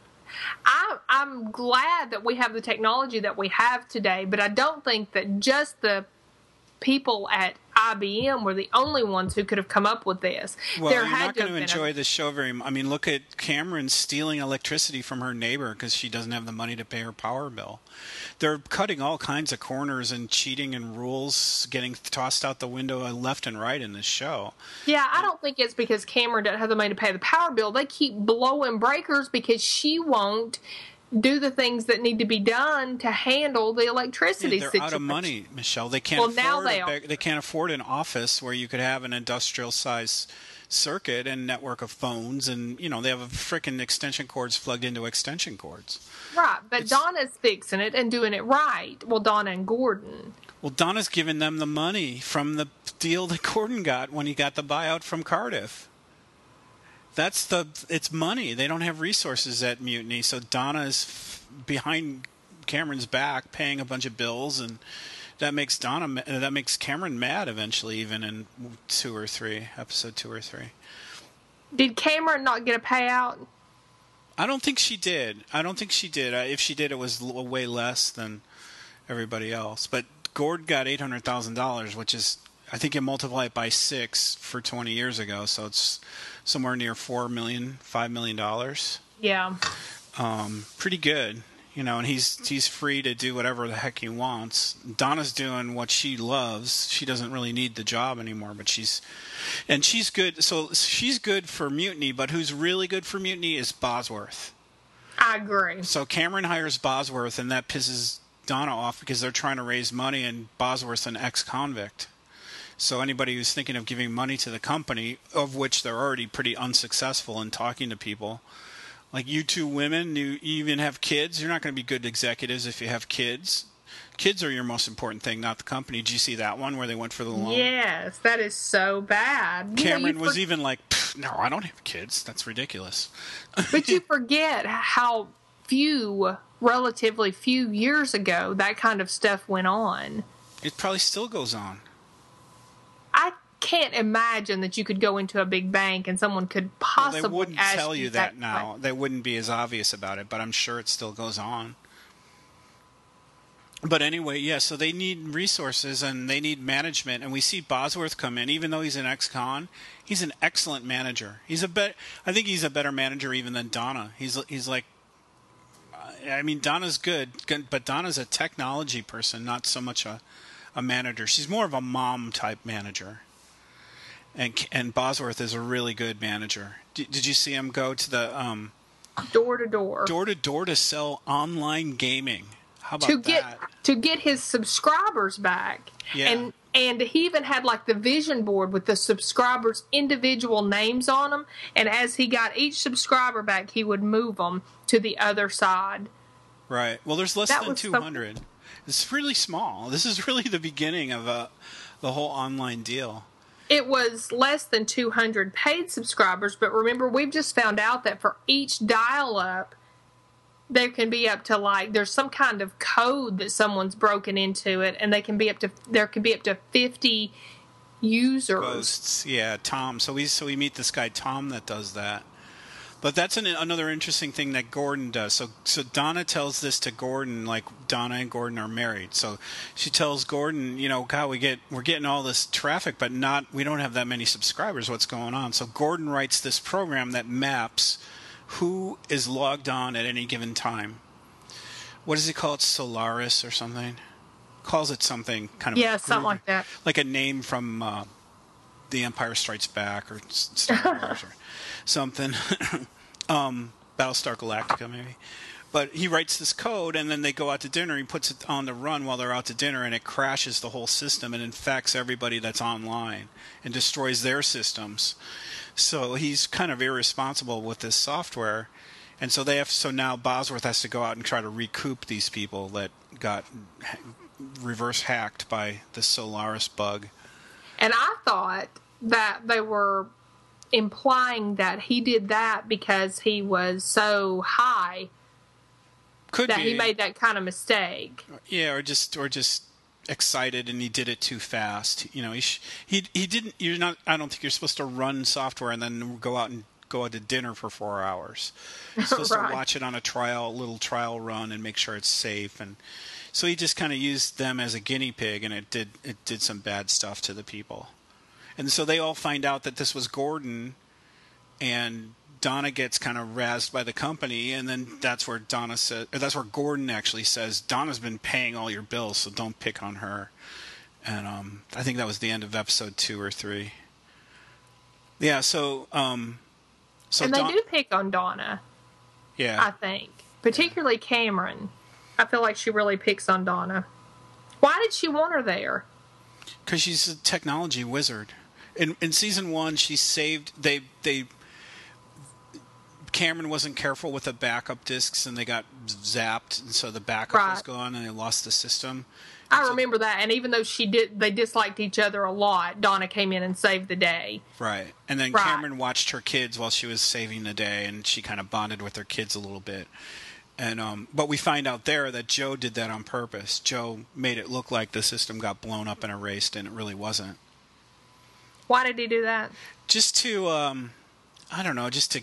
I, I'm glad that we have the technology that we have today, but I don't think that just the people at I B M were the only ones who could have come up with this. Well, there you're had not to going to have enjoy been a, this show very much. I mean, look at Cameron stealing electricity from her neighbor because she doesn't have the money to pay her power bill. They're cutting all kinds of corners and cheating and rules getting tossed out the window left and right in this show. Yeah, I don't think it's because Cameron doesn't have the money to pay the power bill. They keep blowing breakers because she won't do the things that need to be done to handle the electricity yeah, they're situation. out of money, Michelle. They can't well, afford now they, a, are. they can't afford an office where you could have an industrial size circuit and network of phones, and you know they have freaking extension cords plugged into extension cords. Right, but It's, Donna's fixing it and doing it right. Well, Donna and Gordon. Well, Donna's giving them the money from the deal that Gordon got when he got the buyout from Cardiff. That's the it's money. They don't have resources at Mutiny, so Donna is f- behind Cameron's back, paying a bunch of bills, and that makes Donna that makes Cameron mad eventually, even in two or three episode two or three. Did Cameron not get a payout? I don't think she did. I don't think she did. Uh, if she did, it was l- way less than everybody else. But Gord got eight hundred thousand dollars, which is I think you multiply it by six for twenty years ago, so it's somewhere near four million, five million dollars. Yeah. Um, pretty good, you know. And he's he's free to do whatever the heck he wants. Donna's doing what she loves. She doesn't really need the job anymore, but she's and she's good. So she's good for Mutiny, but who's really good for Mutiny is Bosworth. I agree. So Cameron hires Bosworth, and that pisses Donna off because they're trying to raise money, and Bosworth's an ex-convict. So anybody who's thinking of giving money to the company, of which they're already pretty unsuccessful in talking to people, like you two women, you even have kids, you're not going to be good executives if you have kids. Kids are your most important thing, not the company. Did you see that one where they went for the loan? Yes, that is so bad. Cameron you know, was for- even like, no, I don't have kids. That's ridiculous. But you forget how few, relatively few years ago, that kind of stuff went on. It probably still goes on. I can't imagine that you could go into a big bank and someone could possibly well, they wouldn't ask tell you that, that now. way. They wouldn't be as obvious about it, but I'm sure it still goes on. But anyway, yeah, so they need resources and they need management, and we see Bosworth come in. Even though he's an ex-con, he's an excellent manager. He's a bet. I think he's a better manager even than Donna. He's he's like, I mean, Donna's good, but Donna's a technology person, not so much a, a manager. She's more of a mom type manager. And and Bosworth is a really good manager. Did, did you see him go to the um, door to door, door to door to sell online gaming? How about to get that? to get his subscribers back? Yeah. And and he even had like the vision board with the subscribers' individual names on them. And as he got each subscriber back, he would move them to the other side. Right. Well, there's less That than was so- two hundred. It's really small. This is really the beginning of a, the whole online deal. It was less than two hundred paid subscribers, but remember, we've just found out that for each dial-up, there can be up to like, there's some kind of code that someone's broken into it, and they can be up to, there can be up to fifty users. Ghosts. Yeah, Tom. So we so we meet this guy Tom that does that. But that's an, another interesting thing that Gordon does. So so Donna tells this to Gordon, like Donna and Gordon are married. So she tells Gordon, you know, God, we get we're getting all this traffic, but not we don't have that many subscribers. What's going on? So Gordon writes this program that maps who is logged on at any given time. What does he call it? Solaris or something? Calls it something kind of Yeah, something like that. like a name from uh, The Empire Strikes Back or Star Wars or something. um, Battlestar Galactica, maybe. But he writes this code, and then they go out to dinner. He puts it on the run while they're out to dinner, and it crashes the whole system and infects everybody that's online and destroys their systems. So he's kind of irresponsible with this software. And so they have. So now Bosworth has to go out and try to recoup these people that got reverse hacked by the Solaris bug. And I thought that they were implying that he did that because he was so high Could that be. he made that kind of mistake. Yeah, or just or just excited and he did it too fast. You know, he sh- he he didn't. You're not. I don't think you're supposed to run software and then go out and go out to dinner for four hours. You're supposed Right. to watch it on a trial, little trial run, and make sure it's safe. And so he just kind of used them as a guinea pig, and it did it did some bad stuff to the people. And so they all find out that this was Gordon, and Donna gets kind of razzed by the company, and then that's where Donna says, or that's where Gordon actually says, Donna's been paying all your bills, so don't pick on her. And um, I think that was the end of episode two or three. Yeah, so um, so and they Don- do pick on Donna, yeah, I think. Particularly Cameron. I feel like she really picks on Donna. Why did she want her there? because she's a technology wizard. In in season one, she saved they they. Cameron wasn't careful with the backup discs, and they got zapped, and so the backup was Right. gone, and they lost the system. I so- remember that, and even though she did, they disliked each other a lot. Donna came in and saved the day. Right. And then Right. Cameron watched her kids while she was saving the day, and she kind of bonded with her kids a little bit. And um, but we find out there that Joe did that on purpose. Joe made it look like the system got blown up and erased, and it really wasn't. Why did he do that? Just to, um, I don't know, just to,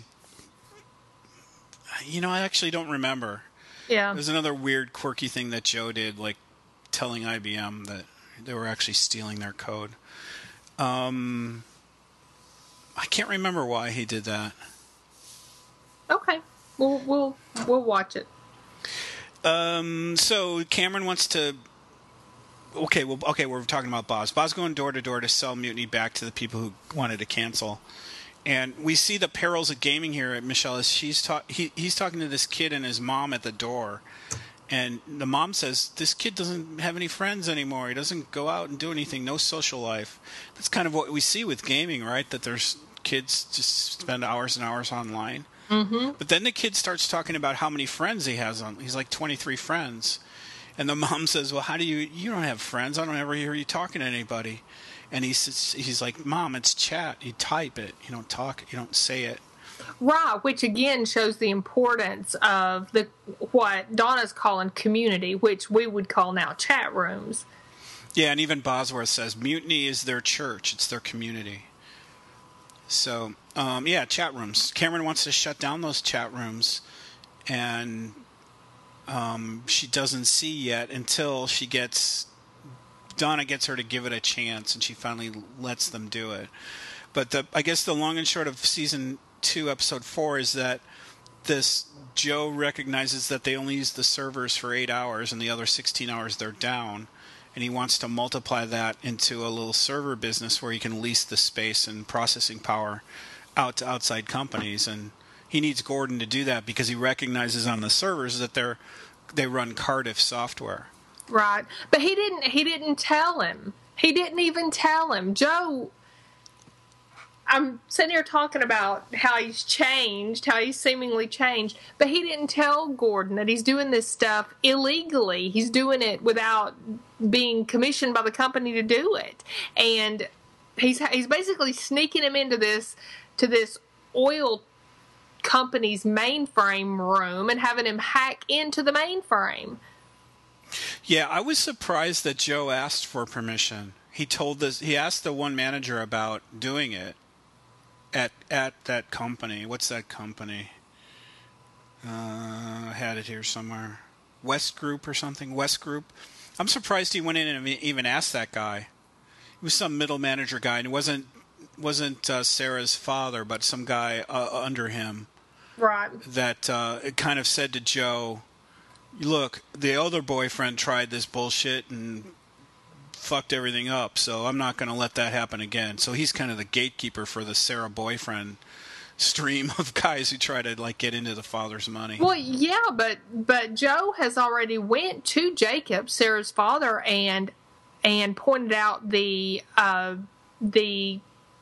you know, I actually don't remember. Yeah. There's another weird, quirky thing that Joe did, like telling I B M that they were actually stealing their code. Um, I can't remember why he did that. Okay. We'll we'll we'll watch it. Um, so Cameron wants to. Okay, well, okay, we're talking about Boz. Boz going door to door to sell Mutiny back to the people who wanted to cancel, and we see the perils of gaming here at Michelle. As she's ta- he, he's talking to this kid and his mom at the door, and the mom says this kid doesn't have any friends anymore. He doesn't go out and do anything. No social life. That's kind of what we see with gaming, right? That there's kids just spend hours and hours online. Mm-hmm. But then the kid starts talking about how many friends he has on. He's like twenty-three friends. And the mom says, well, how do you, you don't have friends. I don't ever hear you talking to anybody. And he says, he's like, Mom, it's chat. You type it. You don't talk. You don't say it. Right, which again shows the importance of the what Donna's calling community, which we would call now chat rooms. Yeah, and even Bosworth says Mutiny is their church. It's their community. So, um, yeah, chat rooms. Cameron wants to shut down those chat rooms. And um, she doesn't see yet until she gets... Donna gets her to give it a chance, and she finally lets them do it. But the, I guess the long and short of season two, episode four, is that this Joe recognizes that they only use the servers for eight hours, and the other sixteen hours they're down, and he wants to multiply that into a little server business where he can lease the space and processing power out to outside companies. And he needs Gordon to do that because he recognizes on the servers that they're they run Cardiff software. Right, but he didn't. He didn't tell him. He didn't even tell him. Joe. I'm sitting here talking about how he's changed, how he's seemingly changed, but he didn't tell Gordon that he's doing this stuff illegally. He's doing it without being commissioned by the company to do it, and he's he's basically sneaking him into this to this oil company's mainframe room and having him hack into the mainframe. Yeah, I was surprised that Joe asked for permission. He told this. He asked the one manager about doing it at at that company. What's that company? Uh, I had it here somewhere. West Group or something. West Group. I'm surprised he went in and even asked that guy. He was some middle manager guy, and it wasn't wasn't uh, Sarah's father, but some guy uh, under him. Right. That uh, it kind of said to Joe, look, the other boyfriend tried this bullshit and fucked everything up, so I'm not going to let that happen again. So he's kind of the gatekeeper for the Sarah boyfriend stream of guys who try to like get into the father's money. Well, yeah, but but Joe has already went to Jacob, Sarah's father, and and pointed out the uh, the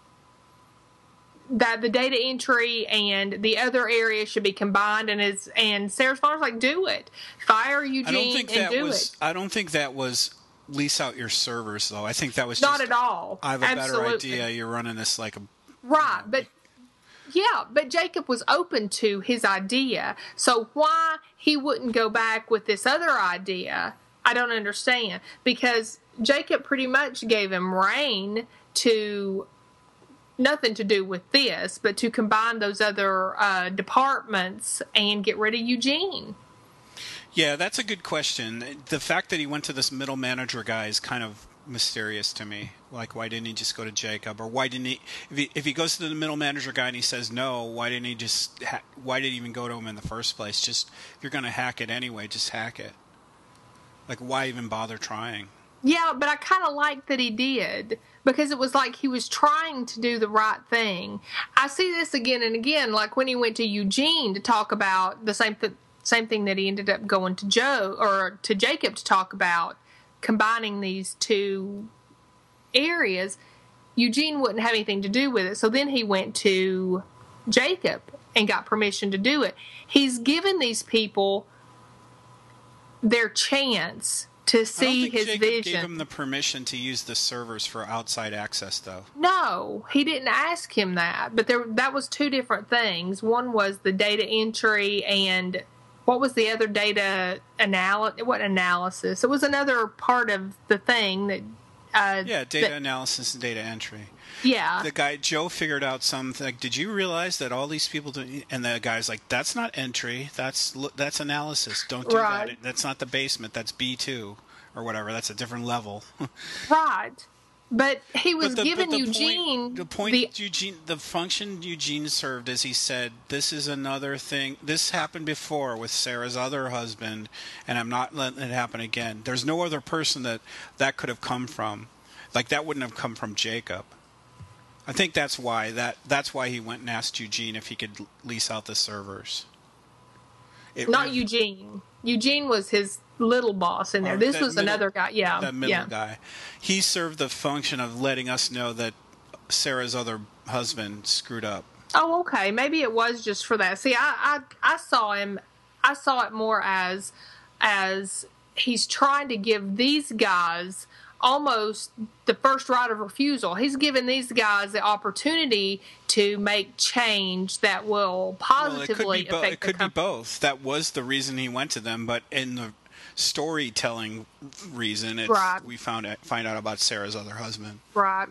that the data entry and the other area should be combined, and is and Sarah's father's like, do it, fire Eugene I don't think and that do was. it. I don't think that was lease out your servers, though. I think that was Not just, at all. I have a Absolutely. better idea. You're running this like a... Right, but yeah, but Jacob was open to his idea. So why he wouldn't go back with this other idea, I don't understand. Because Jacob pretty much gave him reign to... nothing to do with this, but to combine those other uh, departments and get rid of Eugene. Yeah, that's a good question. The fact that he went to this middle manager guy is kind of mysterious to me. Like, why didn't he just go to Jacob? Or why didn't he... If he, if he goes to the middle manager guy and he says no, why didn't he just... Ha- why did he even go to him in the first place? Just, if you're going to hack it anyway, just hack it. Like, why even bother trying? Yeah, but I kind of like that he did, because it was like he was trying to do the right thing. I see this again and again, like when he went to Eugene to talk about the same th- same thing that he ended up going to Joe or to Jacob to talk about, combining these two areas. Eugene wouldn't have anything to do with it, so then he went to Jacob and got permission to do it. He's given these people their chance to see I don't think his Jacob vision. gave him the permission to use the servers for outside access, though. No, he didn't ask him that. But there, that was two different things. One was the data entry, and what was the other data analysis? What analysis? It was another part of the thing that. Uh, Yeah, data that, analysis and data entry. Yeah. The guy, Joe, figured out something. Like, did you realize that all these people do? And the guy's like, that's not entry. That's that's analysis. Don't do Right. that. That's not the basement. That's B two or whatever. That's a different level. Right. But he was But the- giving but the Eugene Point, the point the, Eugene, the function Eugene served is he said, this is another thing. This happened before with Sarah's other husband, and I'm not letting it happen again. There's no other person that that could have come from. Like, that wouldn't have come from Jacob. I think that's why that that's why he went and asked Eugene if he could lease out the servers. It not really- Eugene. Eugene was his little boss in there. Or This that was middle- another guy. Yeah. That middle yeah. guy. He served the function of letting us know that Sarah's other husband screwed up. Oh, okay. Maybe it was just for that. See, I, I, I saw him. I saw it more as, as he's trying to give these guys almost the first right of refusal. He's giving these guys the opportunity to make change that will positively well, it could be bo- affect It could the com- be both. That was the reason he went to them, but in the storytelling reason, it's, Right. we found out, find out about Sarah's other husband. Right.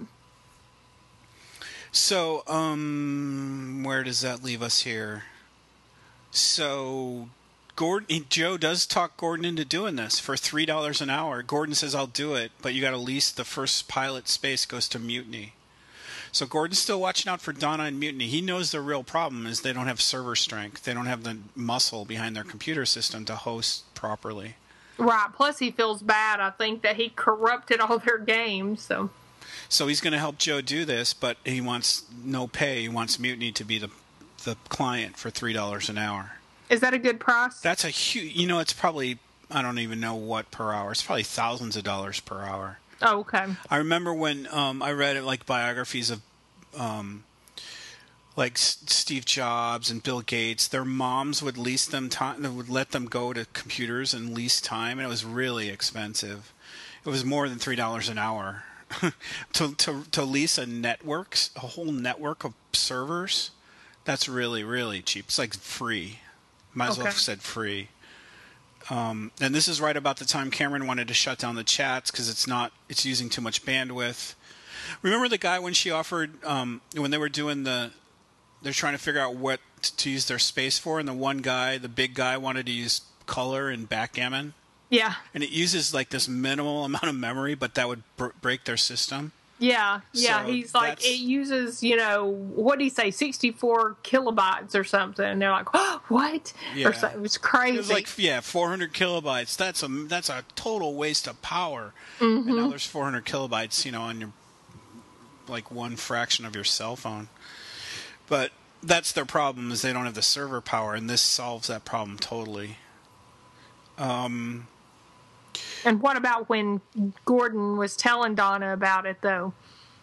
So, um, where does that leave us here? So, Gordon, Joe does talk Gordon into doing this for three dollars an hour. Gordon says, "I'll do it, but you got to lease the first pilot space goes to Mutiny." So Gordon's still watching out for Donna and Mutiny. He knows the real problem is they don't have server strength. They don't have the muscle behind their computer system to host properly. Right. Plus, he feels bad. I think that he corrupted all their games. So. So he's going to help Joe do this, but he wants no pay. He wants Mutiny to be the the client for three dollars an hour. Is that a good price? That's a huge. You know, it's probably, I don't even know what per hour. It's probably thousands of dollars per hour. Oh, okay. I remember when um, I read like biographies of um, like S- Steve Jobs and Bill Gates. Their moms would lease them time, would let them go to computers and lease time, and it was really expensive. It was more than three dollars an hour to to to lease a network, a whole network of servers. That's really really cheap. It's like free. Might as well Okay. have said free. Um, and this is right about the time Cameron wanted to shut down the chats because it's not, it's using too much bandwidth. Remember the guy when she offered, um, when they were doing the, they're trying to figure out what t- to use their space for, and the one guy, the big guy, wanted to use color and backgammon, Yeah. and it uses like this minimal amount of memory, but that would br- break their system. Yeah, yeah. So He's like, that's- it uses, you know, what did he say, sixty-four kilobytes or something? And they're like, oh, what? Yeah. Or something. It was crazy. It was like, yeah, four hundred kilobytes. That's a that's a total waste of power. And now there's four hundred kilobytes, you know, on your like one fraction of your cell phone. But that's their problem is they don't have the server power, and this solves that problem totally. Um, And what about when Gordon was telling Donna about it, though?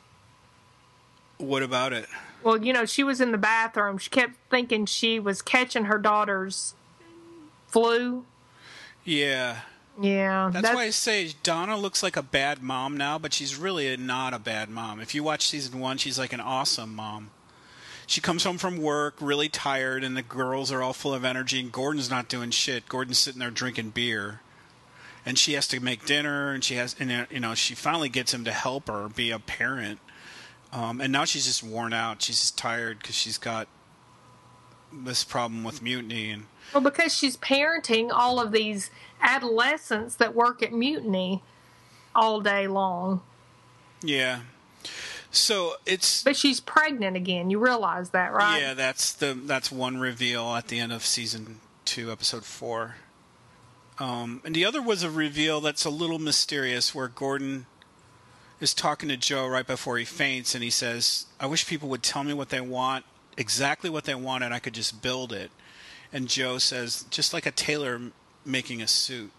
what about it? Well, you know, she was in the bathroom. She kept thinking she was catching her daughter's flu. Yeah. Yeah. That's, that's why I say Donna looks like a bad mom now, but she's really not a bad mom. If you watch season one, she's like an awesome mom. She comes home from work really tired, and the girls are all full of energy, and Gordon's not doing shit. Gordon's sitting there drinking beer. And she has to make dinner, and she has, and you know, she finally gets him to help her be a parent. Um, and now she's just worn out. She's just tired because she's got this problem with mutiny. And well, because she's parenting all of these adolescents that work at Mutiny all day long. Yeah. So it's. But she's pregnant again. You realize that, right? Yeah, that's the that's one reveal at the end of season two, episode four. Um, and the other was a reveal that's a little mysterious, where Gordon is talking to Joe right before he faints, and he says, "I wish people would tell me what they want, exactly what they want, and I could just build it." And Joe says, "Just like a tailor making a suit."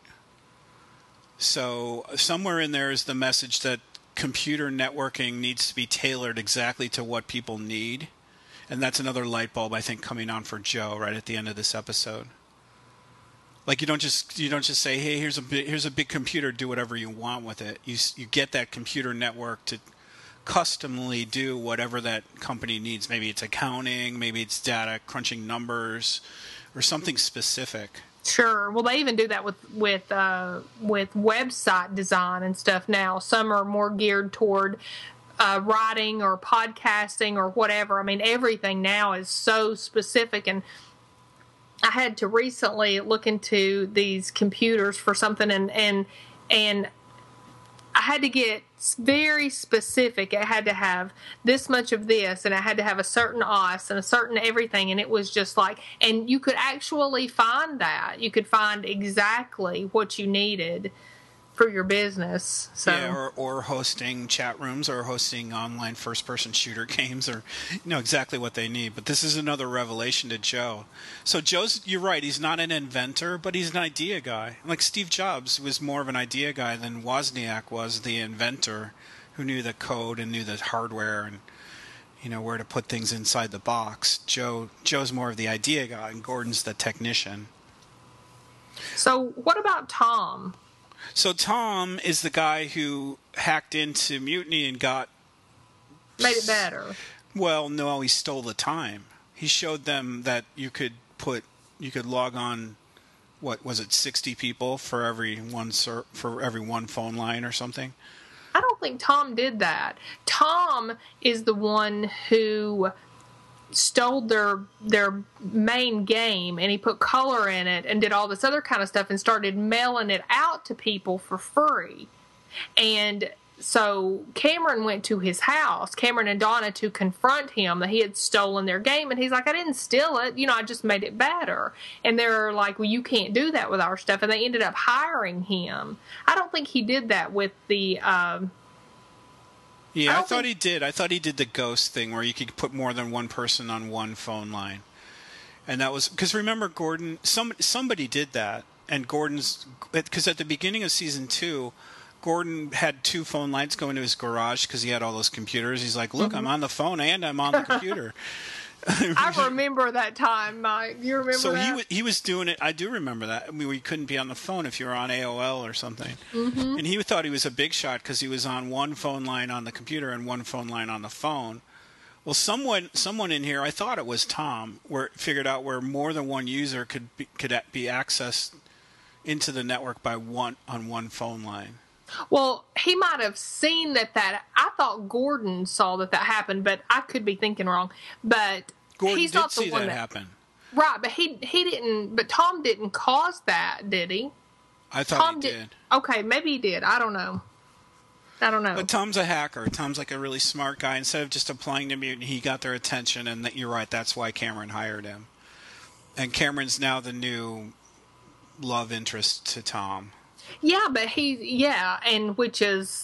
So somewhere in there is the message that computer networking needs to be tailored exactly to what people need. And that's another light bulb, I think, coming on for Joe right at the end of this episode. Like, you don't just you don't just say, "Hey, here's a big, here's a big computer, do whatever you want with it." You you get that computer network to customly do whatever that company needs. Maybe it's accounting, maybe it's data crunching numbers, or something specific. Sure. Well, they even do that with with uh, with website design and stuff now. Some are more geared toward uh, writing or podcasting or whatever. I mean, everything now is so specific. And I had to recently look into these computers for something, and and and I had to get very specific. It had to have this much of this, and it had to have a certain O S and a certain everything, and it was just like, and you could actually find that. You could find exactly what you needed for your business. So. Yeah, or, or hosting chat rooms, or hosting online first-person shooter games, or you know exactly what they need. But this is another revelation to Joe. So Joe's, you're right, he's not an inventor, but he's an idea guy. Like Steve Jobs was more of an idea guy than Wozniak was the inventor, who knew the code and knew the hardware and you know where to put things inside the box. Joe Joe's more of the idea guy, and Gordon's the technician. So what about Tom? So Tom is the guy who hacked into Mutiny and got... Made it better. Well, no, he stole the time. He showed them that you could put, you could log on, what was it, sixty people for every one ser- for every one phone line or something? I don't think Tom did that. Tom is the one who stole their their main game, and he put color in it and did all this other kind of stuff and started mailing it out to people for free. And so Cameron went to his house, Cameron and Donna, to confront him that he had stolen their game, and he's like, "I didn't steal it, you know, I just made it better." And they're like, "Well, you can't do that with our stuff," and they ended up hiring him. I don't think he did that with the um Yeah, I, I thought think... he did. I thought he did the ghost thing where you could put more than one person on one phone line. And that was... Because remember, Gordon... Some, somebody did that. And Gordon's... Because at the beginning of season two, Gordon had two phone lines going to his garage because he had all those computers. He's like, "Look, mm-hmm. I'm on the phone and I'm on the computer." I remember that time, Mike. You remember so that? So he, he was doing it. I do remember that. I mean, we couldn't be on the phone if you were on A O L or something. Mm-hmm. And he thought he was a big shot because he was on one phone line on the computer and one phone line on the phone. Well, someone someone in here, I thought it was Tom, where figured out where more than one user could be, could be accessed into the network by one on one phone line. Well, he might have seen that that. I thought Gordon saw that that happened, but I could be thinking wrong. But Gordon he's did not the see one that, that happen. Right, but he he didn't. But Tom didn't cause that, did he? I thought Tom he did. did. Okay, maybe he did. I don't know. I don't know. But Tom's a hacker. Tom's like a really smart guy. Instead of just applying to Mutiny, he got their attention, and that, you're right, that's why Cameron hired him. And Cameron's now the new love interest to Tom. Yeah, but he, yeah, and which is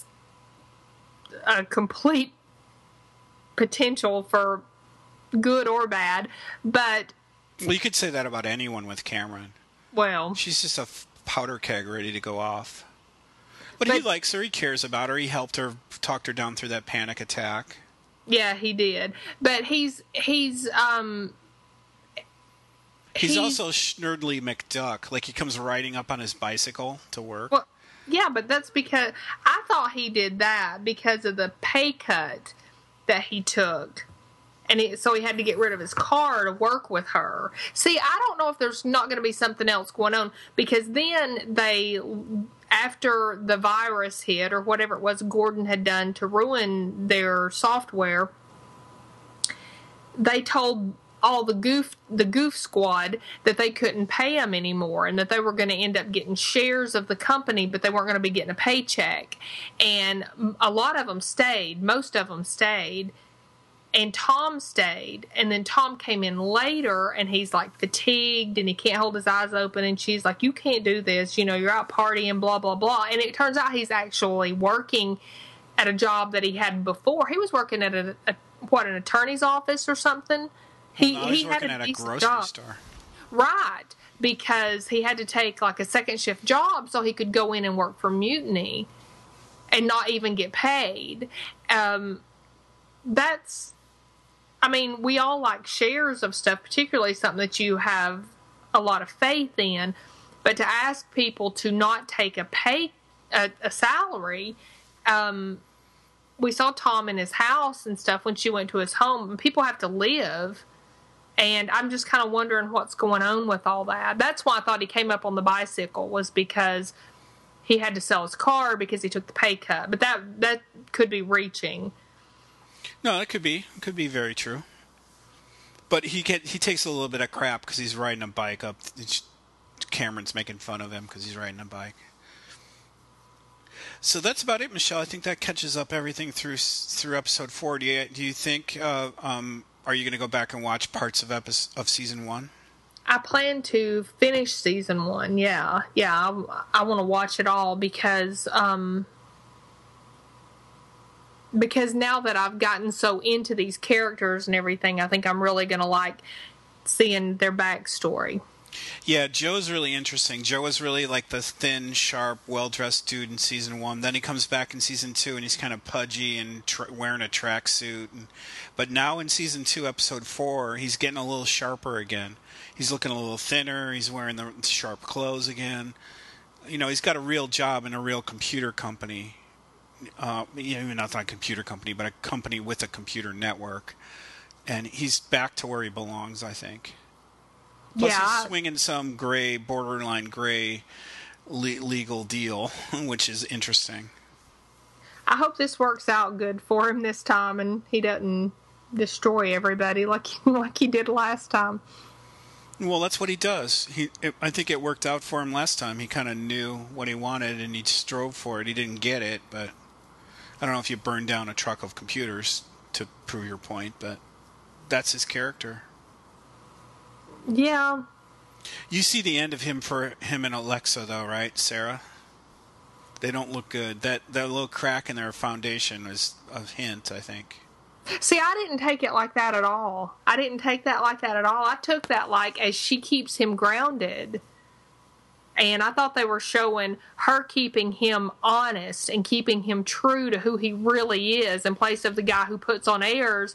a complete potential for good or bad, but... Well, you could say that about anyone with Cameron. Well... She's just a powder keg ready to go off. But, but he likes her, he cares about her, he helped her, talked her down through that panic attack. Yeah, he did. But he's, he's, um... He's, he's also Schnurdly McDuck. Like, he comes riding up on his bicycle to work. Well, yeah, but that's because I thought he did that because of the pay cut that he took. And it, so he had to get rid of his car to work with her. See, I don't know if there's not going to be something else going on, because then they, after the virus hit or whatever it was Gordon had done to ruin their software, they told all the goof the goof squad that they couldn't pay them anymore, and that they were going to end up getting shares of the company, but they weren't going to be getting a paycheck. And a lot of them stayed. Most of them stayed. And Tom stayed. And then Tom came in later, and he's like fatigued and he can't hold his eyes open, and she's like, you can't do this, you know, you're out partying, blah blah blah. And it turns out he's actually working at a job that he had before. He was working at a, a what an attorney's office or something. He, well, no, he's he working had a, at a grocery job. store. Right, because he had to take like a second shift job so he could go in and work for Mutiny and not even get paid. Um, that's, I mean, we all like shares of stuff, particularly something that you have a lot of faith in. But to ask people to not take a pay, a, a salary, um, we saw Tom in his house and stuff when she went to his home, and people have to live. And I'm just kind of wondering what's going on with all that. That's why I thought he came up on the bicycle, was because he had to sell his car because he took the pay cut. But that that could be reaching. No, it could be. It could be very true. But he get he takes a little bit of crap because he's riding a bike up. It's, Cameron's making fun of him because he's riding a bike. So that's about it, Michelle. I think that catches up everything through through episode four. Do you, do you think, uh, um, are you going to go back and watch parts of episode, of season one? I plan to finish season one, yeah. Yeah, I, I want to watch it all because... Um, because now that I've gotten so into these characters and everything, I think I'm really going to like seeing their backstory. Yeah, Joe's really interesting. Joe was really like the thin, sharp, well-dressed dude in season one. Then he comes back in season two, and he's kind of pudgy and tra- wearing a tracksuit. And, but now in season two, episode four, he's getting a little sharper again. He's looking a little thinner. He's wearing the sharp clothes again. You know, he's got a real job in a real computer company. Uh, even not a computer company, but a company with a computer network. And he's back to where he belongs, I think. Plus yeah. he's swinging some gray, borderline gray le- legal deal, which is interesting. I hope this works out good for him this time, and he doesn't destroy everybody like like he did last time. Well, that's what he does. He, it, I think it worked out for him last time. He kind of knew what he wanted, and he strove for it. He didn't get it, but I don't know if you burned down a truck of computers to prove your point, but that's his character. Yeah. You see the end of him for him and Alexa, though, right, Sarah? They don't look good. That that little crack in their foundation is a hint, I think. See, I didn't take it like that at all. I didn't take that like that at all. I took that like as she keeps him grounded. And I thought they were showing her keeping him honest and keeping him true to who he really is, in place of the guy who puts on airs.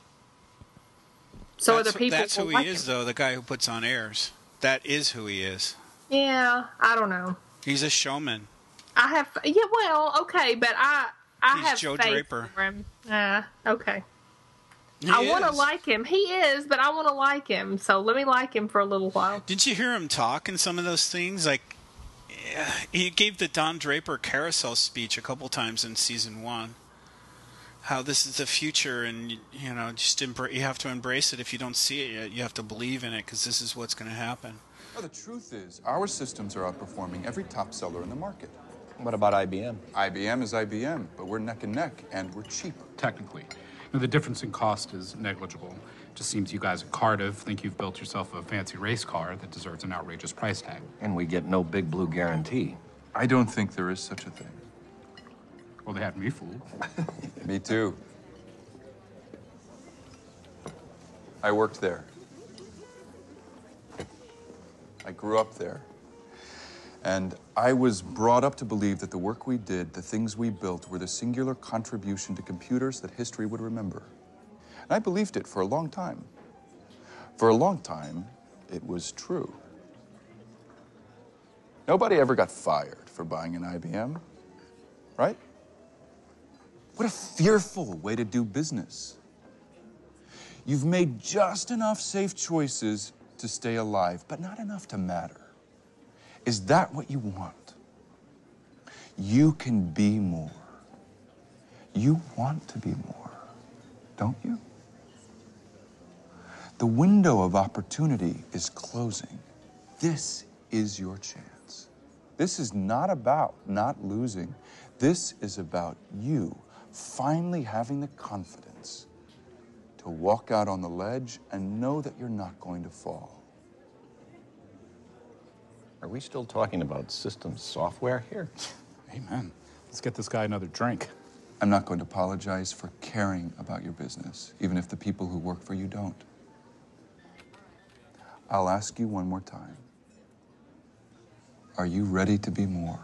So that's, other people. That's who he like is, him. though. The guy who puts on airs. That is who he is. Yeah, I don't know. He's a showman. I have. Yeah, well, okay, but I. I He's have Joe faith Draper. for him. Uh, okay. He I want to is. like him. He is, but I want to like him. So let me like him for a little while. Didn't you hear him talk in some of those things? Like, yeah, he gave the Don Draper carousel speech a couple times in season one. How this is the future, and you know, just embra- you have to embrace it. If you don't see it yet, you have to believe in it, because this is what's going to happen. Well, the truth is, our systems are outperforming every top seller in the market. What about I B M? I B M is I B M, but we're neck and neck, and we're cheaper. Technically. Now, the difference in cost is negligible. Just seems you guys at Cardiff think you've built yourself a fancy race car that deserves an outrageous price tag. And we get no big blue guarantee. I don't think there is such a thing. Well, they had me fooled. Me too. I worked there. I grew up there. And I was brought up to believe that the work we did, the things we built, were the singular contribution to computers that history would remember. And I believed it for a long time. For a long time, it was true. Nobody ever got fired for buying an I B M, right? What a fearful way to do business. You've made just enough safe choices to stay alive, but not enough to matter. Is that what you want? You can be more. You want to be more, don't you? The window of opportunity is closing. This is your chance. This is not about not losing. This is about you finally having the confidence to walk out on the ledge and know that you're not going to fall. Are we still talking about systems software here? Amen. Let's get this guy another drink. I'm not going to apologize for caring about your business, even if the people who work for you don't. I'll ask you one more time. Are you ready to be more?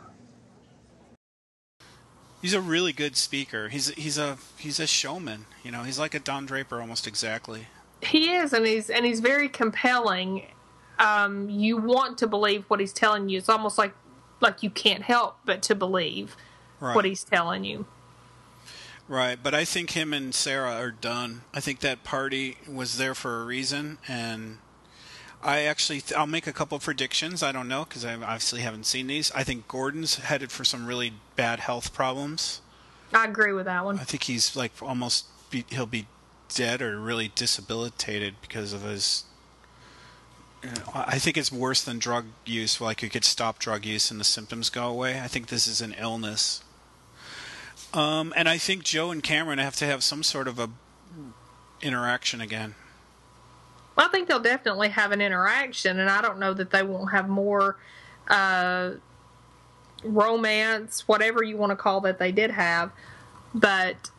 He's a really good speaker. He's he's a he's a showman. You know, he's like a Don Draper almost exactly. He is, and he's and he's very compelling. Um, you want to believe what he's telling you. It's almost like like you can't help but to believe Right. what he's telling you. Right, but I think him and Sarah are done. I think that party was there for a reason, and I actually, th- I'll make a couple predictions. I don't know, because I obviously haven't seen these. I think Gordon's headed for some really bad health problems. I agree with that one. I think he's like almost, be, he'll be dead or really disabilitated because of his, you know, I think it's worse than drug use. Like you could stop drug use and the symptoms go away. I think this is an illness. Um, and I think Joe and Cameron have to have some sort of a interaction again. Well, I think they'll definitely have an interaction, and I don't know that they won't have more uh, romance, whatever you want to call that they did have. But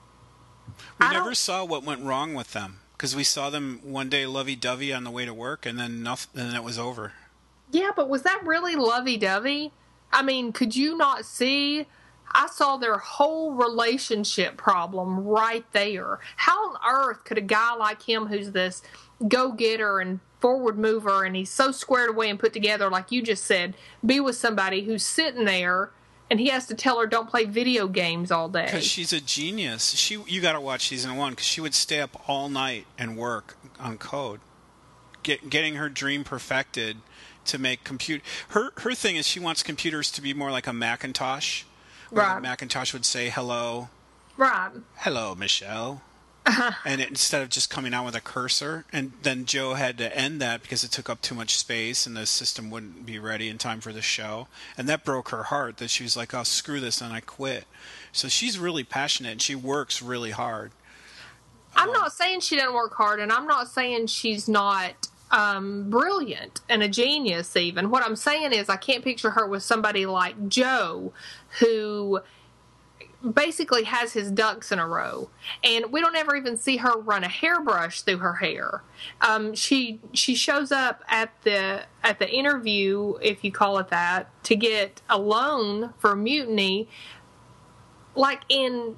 We I never don't- saw what went wrong with them because we saw them one day lovey-dovey on the way to work, and then nothing, and then it was over. yeah, but was that really lovey-dovey? I mean, could you not see? I saw their whole relationship problem right there. How on earth could a guy like him, who's this go-getter and forward mover, and he's so squared away and put together, like you just said, be with somebody who's sitting there and he has to tell her don't play video games all day? Because she's a genius. She, you got to watch season one because she would stay up all night and work on code, get, getting her dream perfected to make compute. Her her thing is she wants computers to be more like a Macintosh. Where Right. the Macintosh would say hello, Right. hello, Michelle. And it, instead of just coming out with a cursor, and then Joe had to end that because it took up too much space and the system wouldn't be ready in time for the show. And that broke her heart that she was like, oh, screw this, and I quit. So she's really passionate and she works really hard. I'm not saying she doesn't work hard, and I'm not saying she's not um, brilliant and a genius even. What I'm saying is I can't picture her with somebody like Joe, who basically has his ducks in a row, and we don't ever even see her run a hairbrush through her hair. Um, she she shows up at the at the interview, if you call it that, to get a loan for Mutiny, like in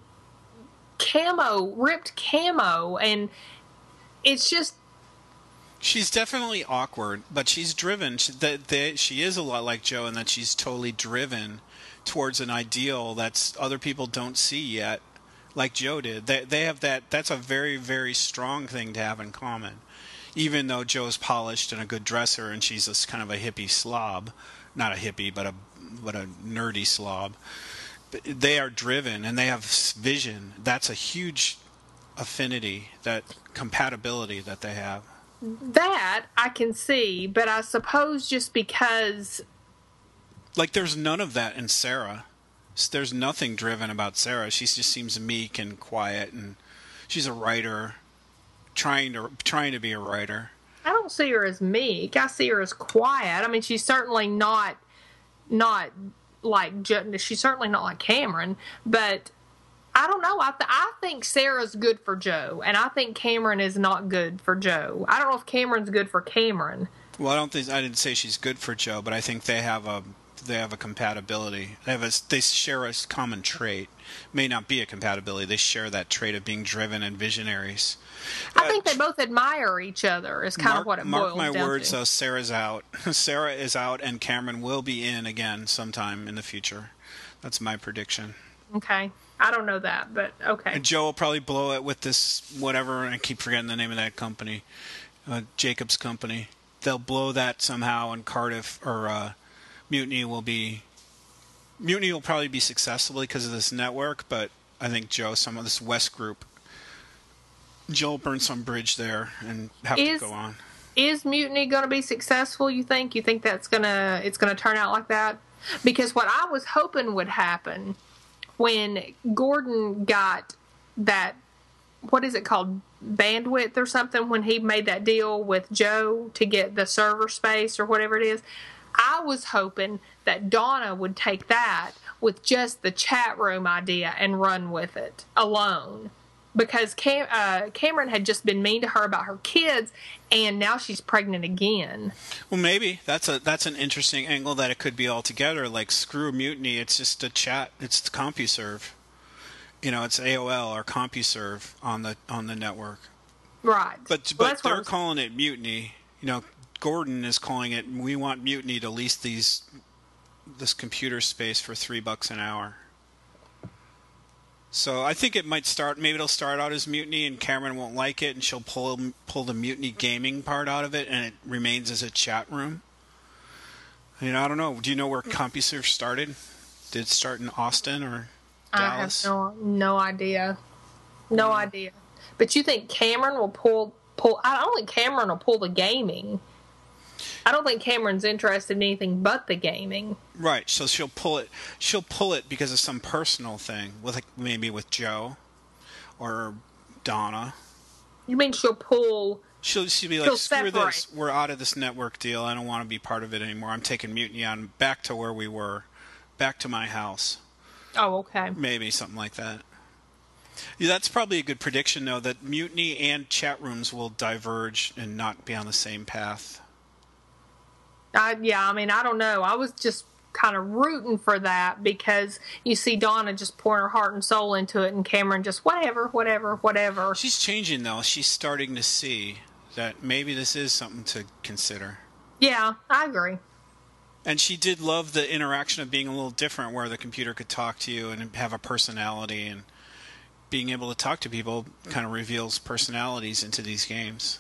camo, ripped camo, and it's just She's definitely awkward, but she's driven. She, that that she is a lot like Joe in that she's totally driven towards an ideal that's other people don't see yet, like Joe did. They they have that. That's a very very strong thing to have in common. Even though Joe's polished and a good dresser, and she's this kind of a hippie slob, not a hippie, but a but a nerdy slob. But they are driven and they have vision. That's a huge affinity, that compatibility that they have. that I can see, but I suppose just because Like, there's none of that in Sarah. There's nothing driven about Sarah. She just seems meek and quiet, and she's a writer, trying to trying to be a writer. I don't see her as meek. I see her as quiet. I mean, she's certainly not not like Jo- she's certainly not like Cameron, but I don't know. I th- I think Sarah's good for Joe, and I think Cameron is not good for Joe. I don't know if Cameron's good for Cameron. Well, I don't think I didn't say she's good for Joe, but I think they have a they have a compatibility. They have a, they share a common trait. May not be a compatibility. They share that trait of being driven and visionaries. I think they both admire each other. Is kind mark, of what it mark boils my down words, to. though. Sarah's out. Sarah is out, and Cameron will be in again sometime in the future. That's my prediction. Okay. I don't know that, but okay. And Joe will probably blow it with this whatever. I keep forgetting the name of that company, uh, Jacob's company. They'll blow that somehow, and Cardiff or uh, Mutiny will be. Mutiny will probably be successful because of this network, but I think Joe, some of this West group, Joe will burn some bridge there and have Is- to go on. Is Mutiny going to be successful, you think? You think that's going to it's going to turn out like that? Because what I was hoping would happen when Gordon got that, what is it called, bandwidth or something, when he made that deal with Joe to get the server space or whatever it is, I was hoping that Donna would take that with just the chat room idea and run with it alone. Because Cam, uh, Cameron had just been mean to her about her kids, and now she's pregnant again. Well, maybe that's a that's an interesting angle that it could be altogether. Like, screw Mutiny, it's just a chat. It's CompuServe. You know, it's A O L or CompuServe on the on the network. Right. But Well, but that's what I they're was- calling it Mutiny. You know, Gordon is calling it. We want Mutiny to lease these this computer space for three bucks an hour. So I think it might start. Maybe it'll start out as Mutiny, and Cameron won't like it, and she'll pull pull the Mutiny gaming part out of it, and it remains as a chat room. You know, I don't know. Do you know where CompuServe started? Did it start in Austin or Dallas? I have no no idea, no idea. But you think Cameron will pull pull? I don't think Cameron will pull the gaming. I don't think Cameron's interested in anything but the gaming. Right. So she'll pull it. She'll pull it because of some personal thing, with like maybe with Joe or Donna. You mean she'll pull? She'll, she'll be like, She'll screw separate. this. We're out of this network deal. I don't want to be part of it anymore. I'm taking Mutiny on back to where we were, back to my house. Oh, okay. Maybe something like that. Yeah, that's probably a good prediction, though, that Mutiny and chat rooms will diverge and not be on the same path. I, yeah, I mean, I don't know. I was just kind of rooting for that because you see Donna just pouring her heart and soul into it, and Cameron just whatever, whatever, whatever. She's changing, though. She's starting to see that maybe this is something to consider. Yeah, I agree. And she did love the interaction of being a little different, where the computer could talk to you and have a personality, and being able to talk to people kind of reveals personalities into these games.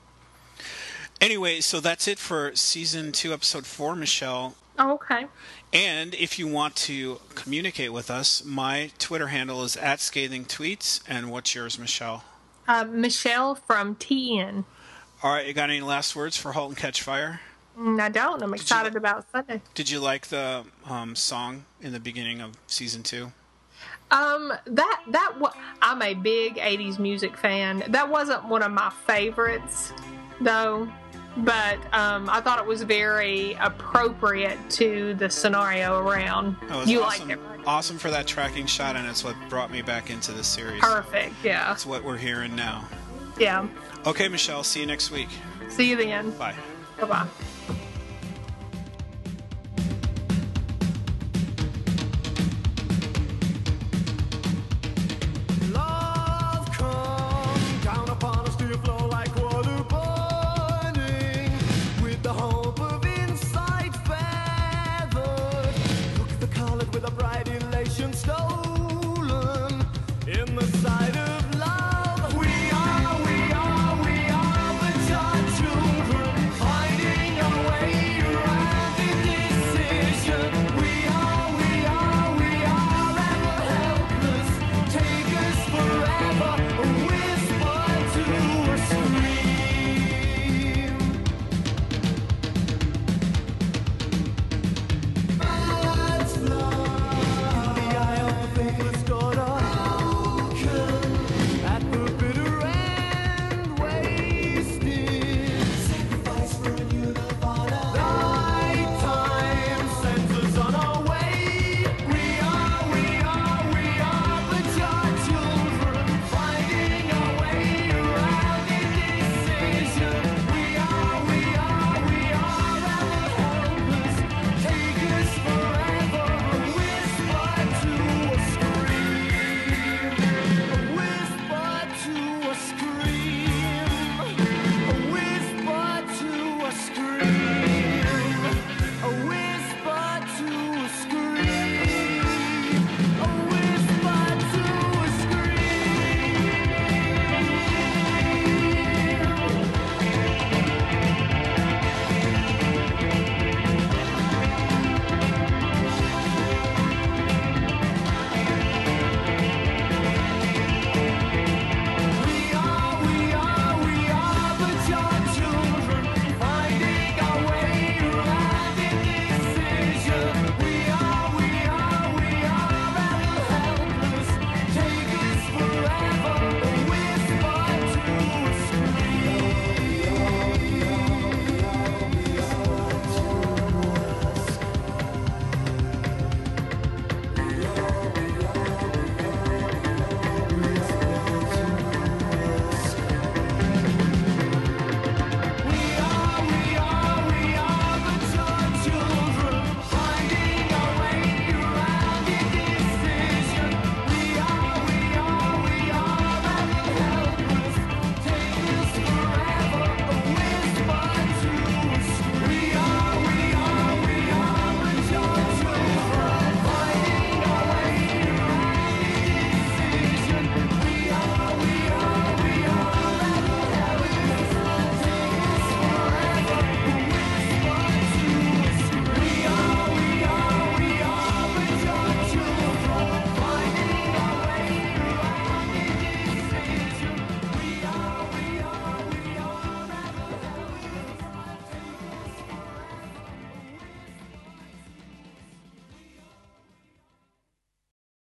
Anyway, so that's it for season two, episode four, Michelle. Oh, okay. And if you want to communicate with us, my Twitter handle is at Scathing Tweets. And what's yours, Michelle? Uh, Michelle from T N. All right, you got any last words for Halt and Catch Fire? Mm, I don't. I'm excited about Sunday. Did you like the um, song in the beginning of season two? Um, that that wa- I'm a big eighties music fan. That wasn't one of my favorites, though. But um, I thought it was very appropriate to the scenario around. Oh, it was You awesome. liked it, right? Awesome for that tracking shot, and it's what brought me back into the series. Perfect. Yeah. That's what we're hearing now. Yeah. Okay, Michelle, see you next week. See you then. Bye. Bye bye.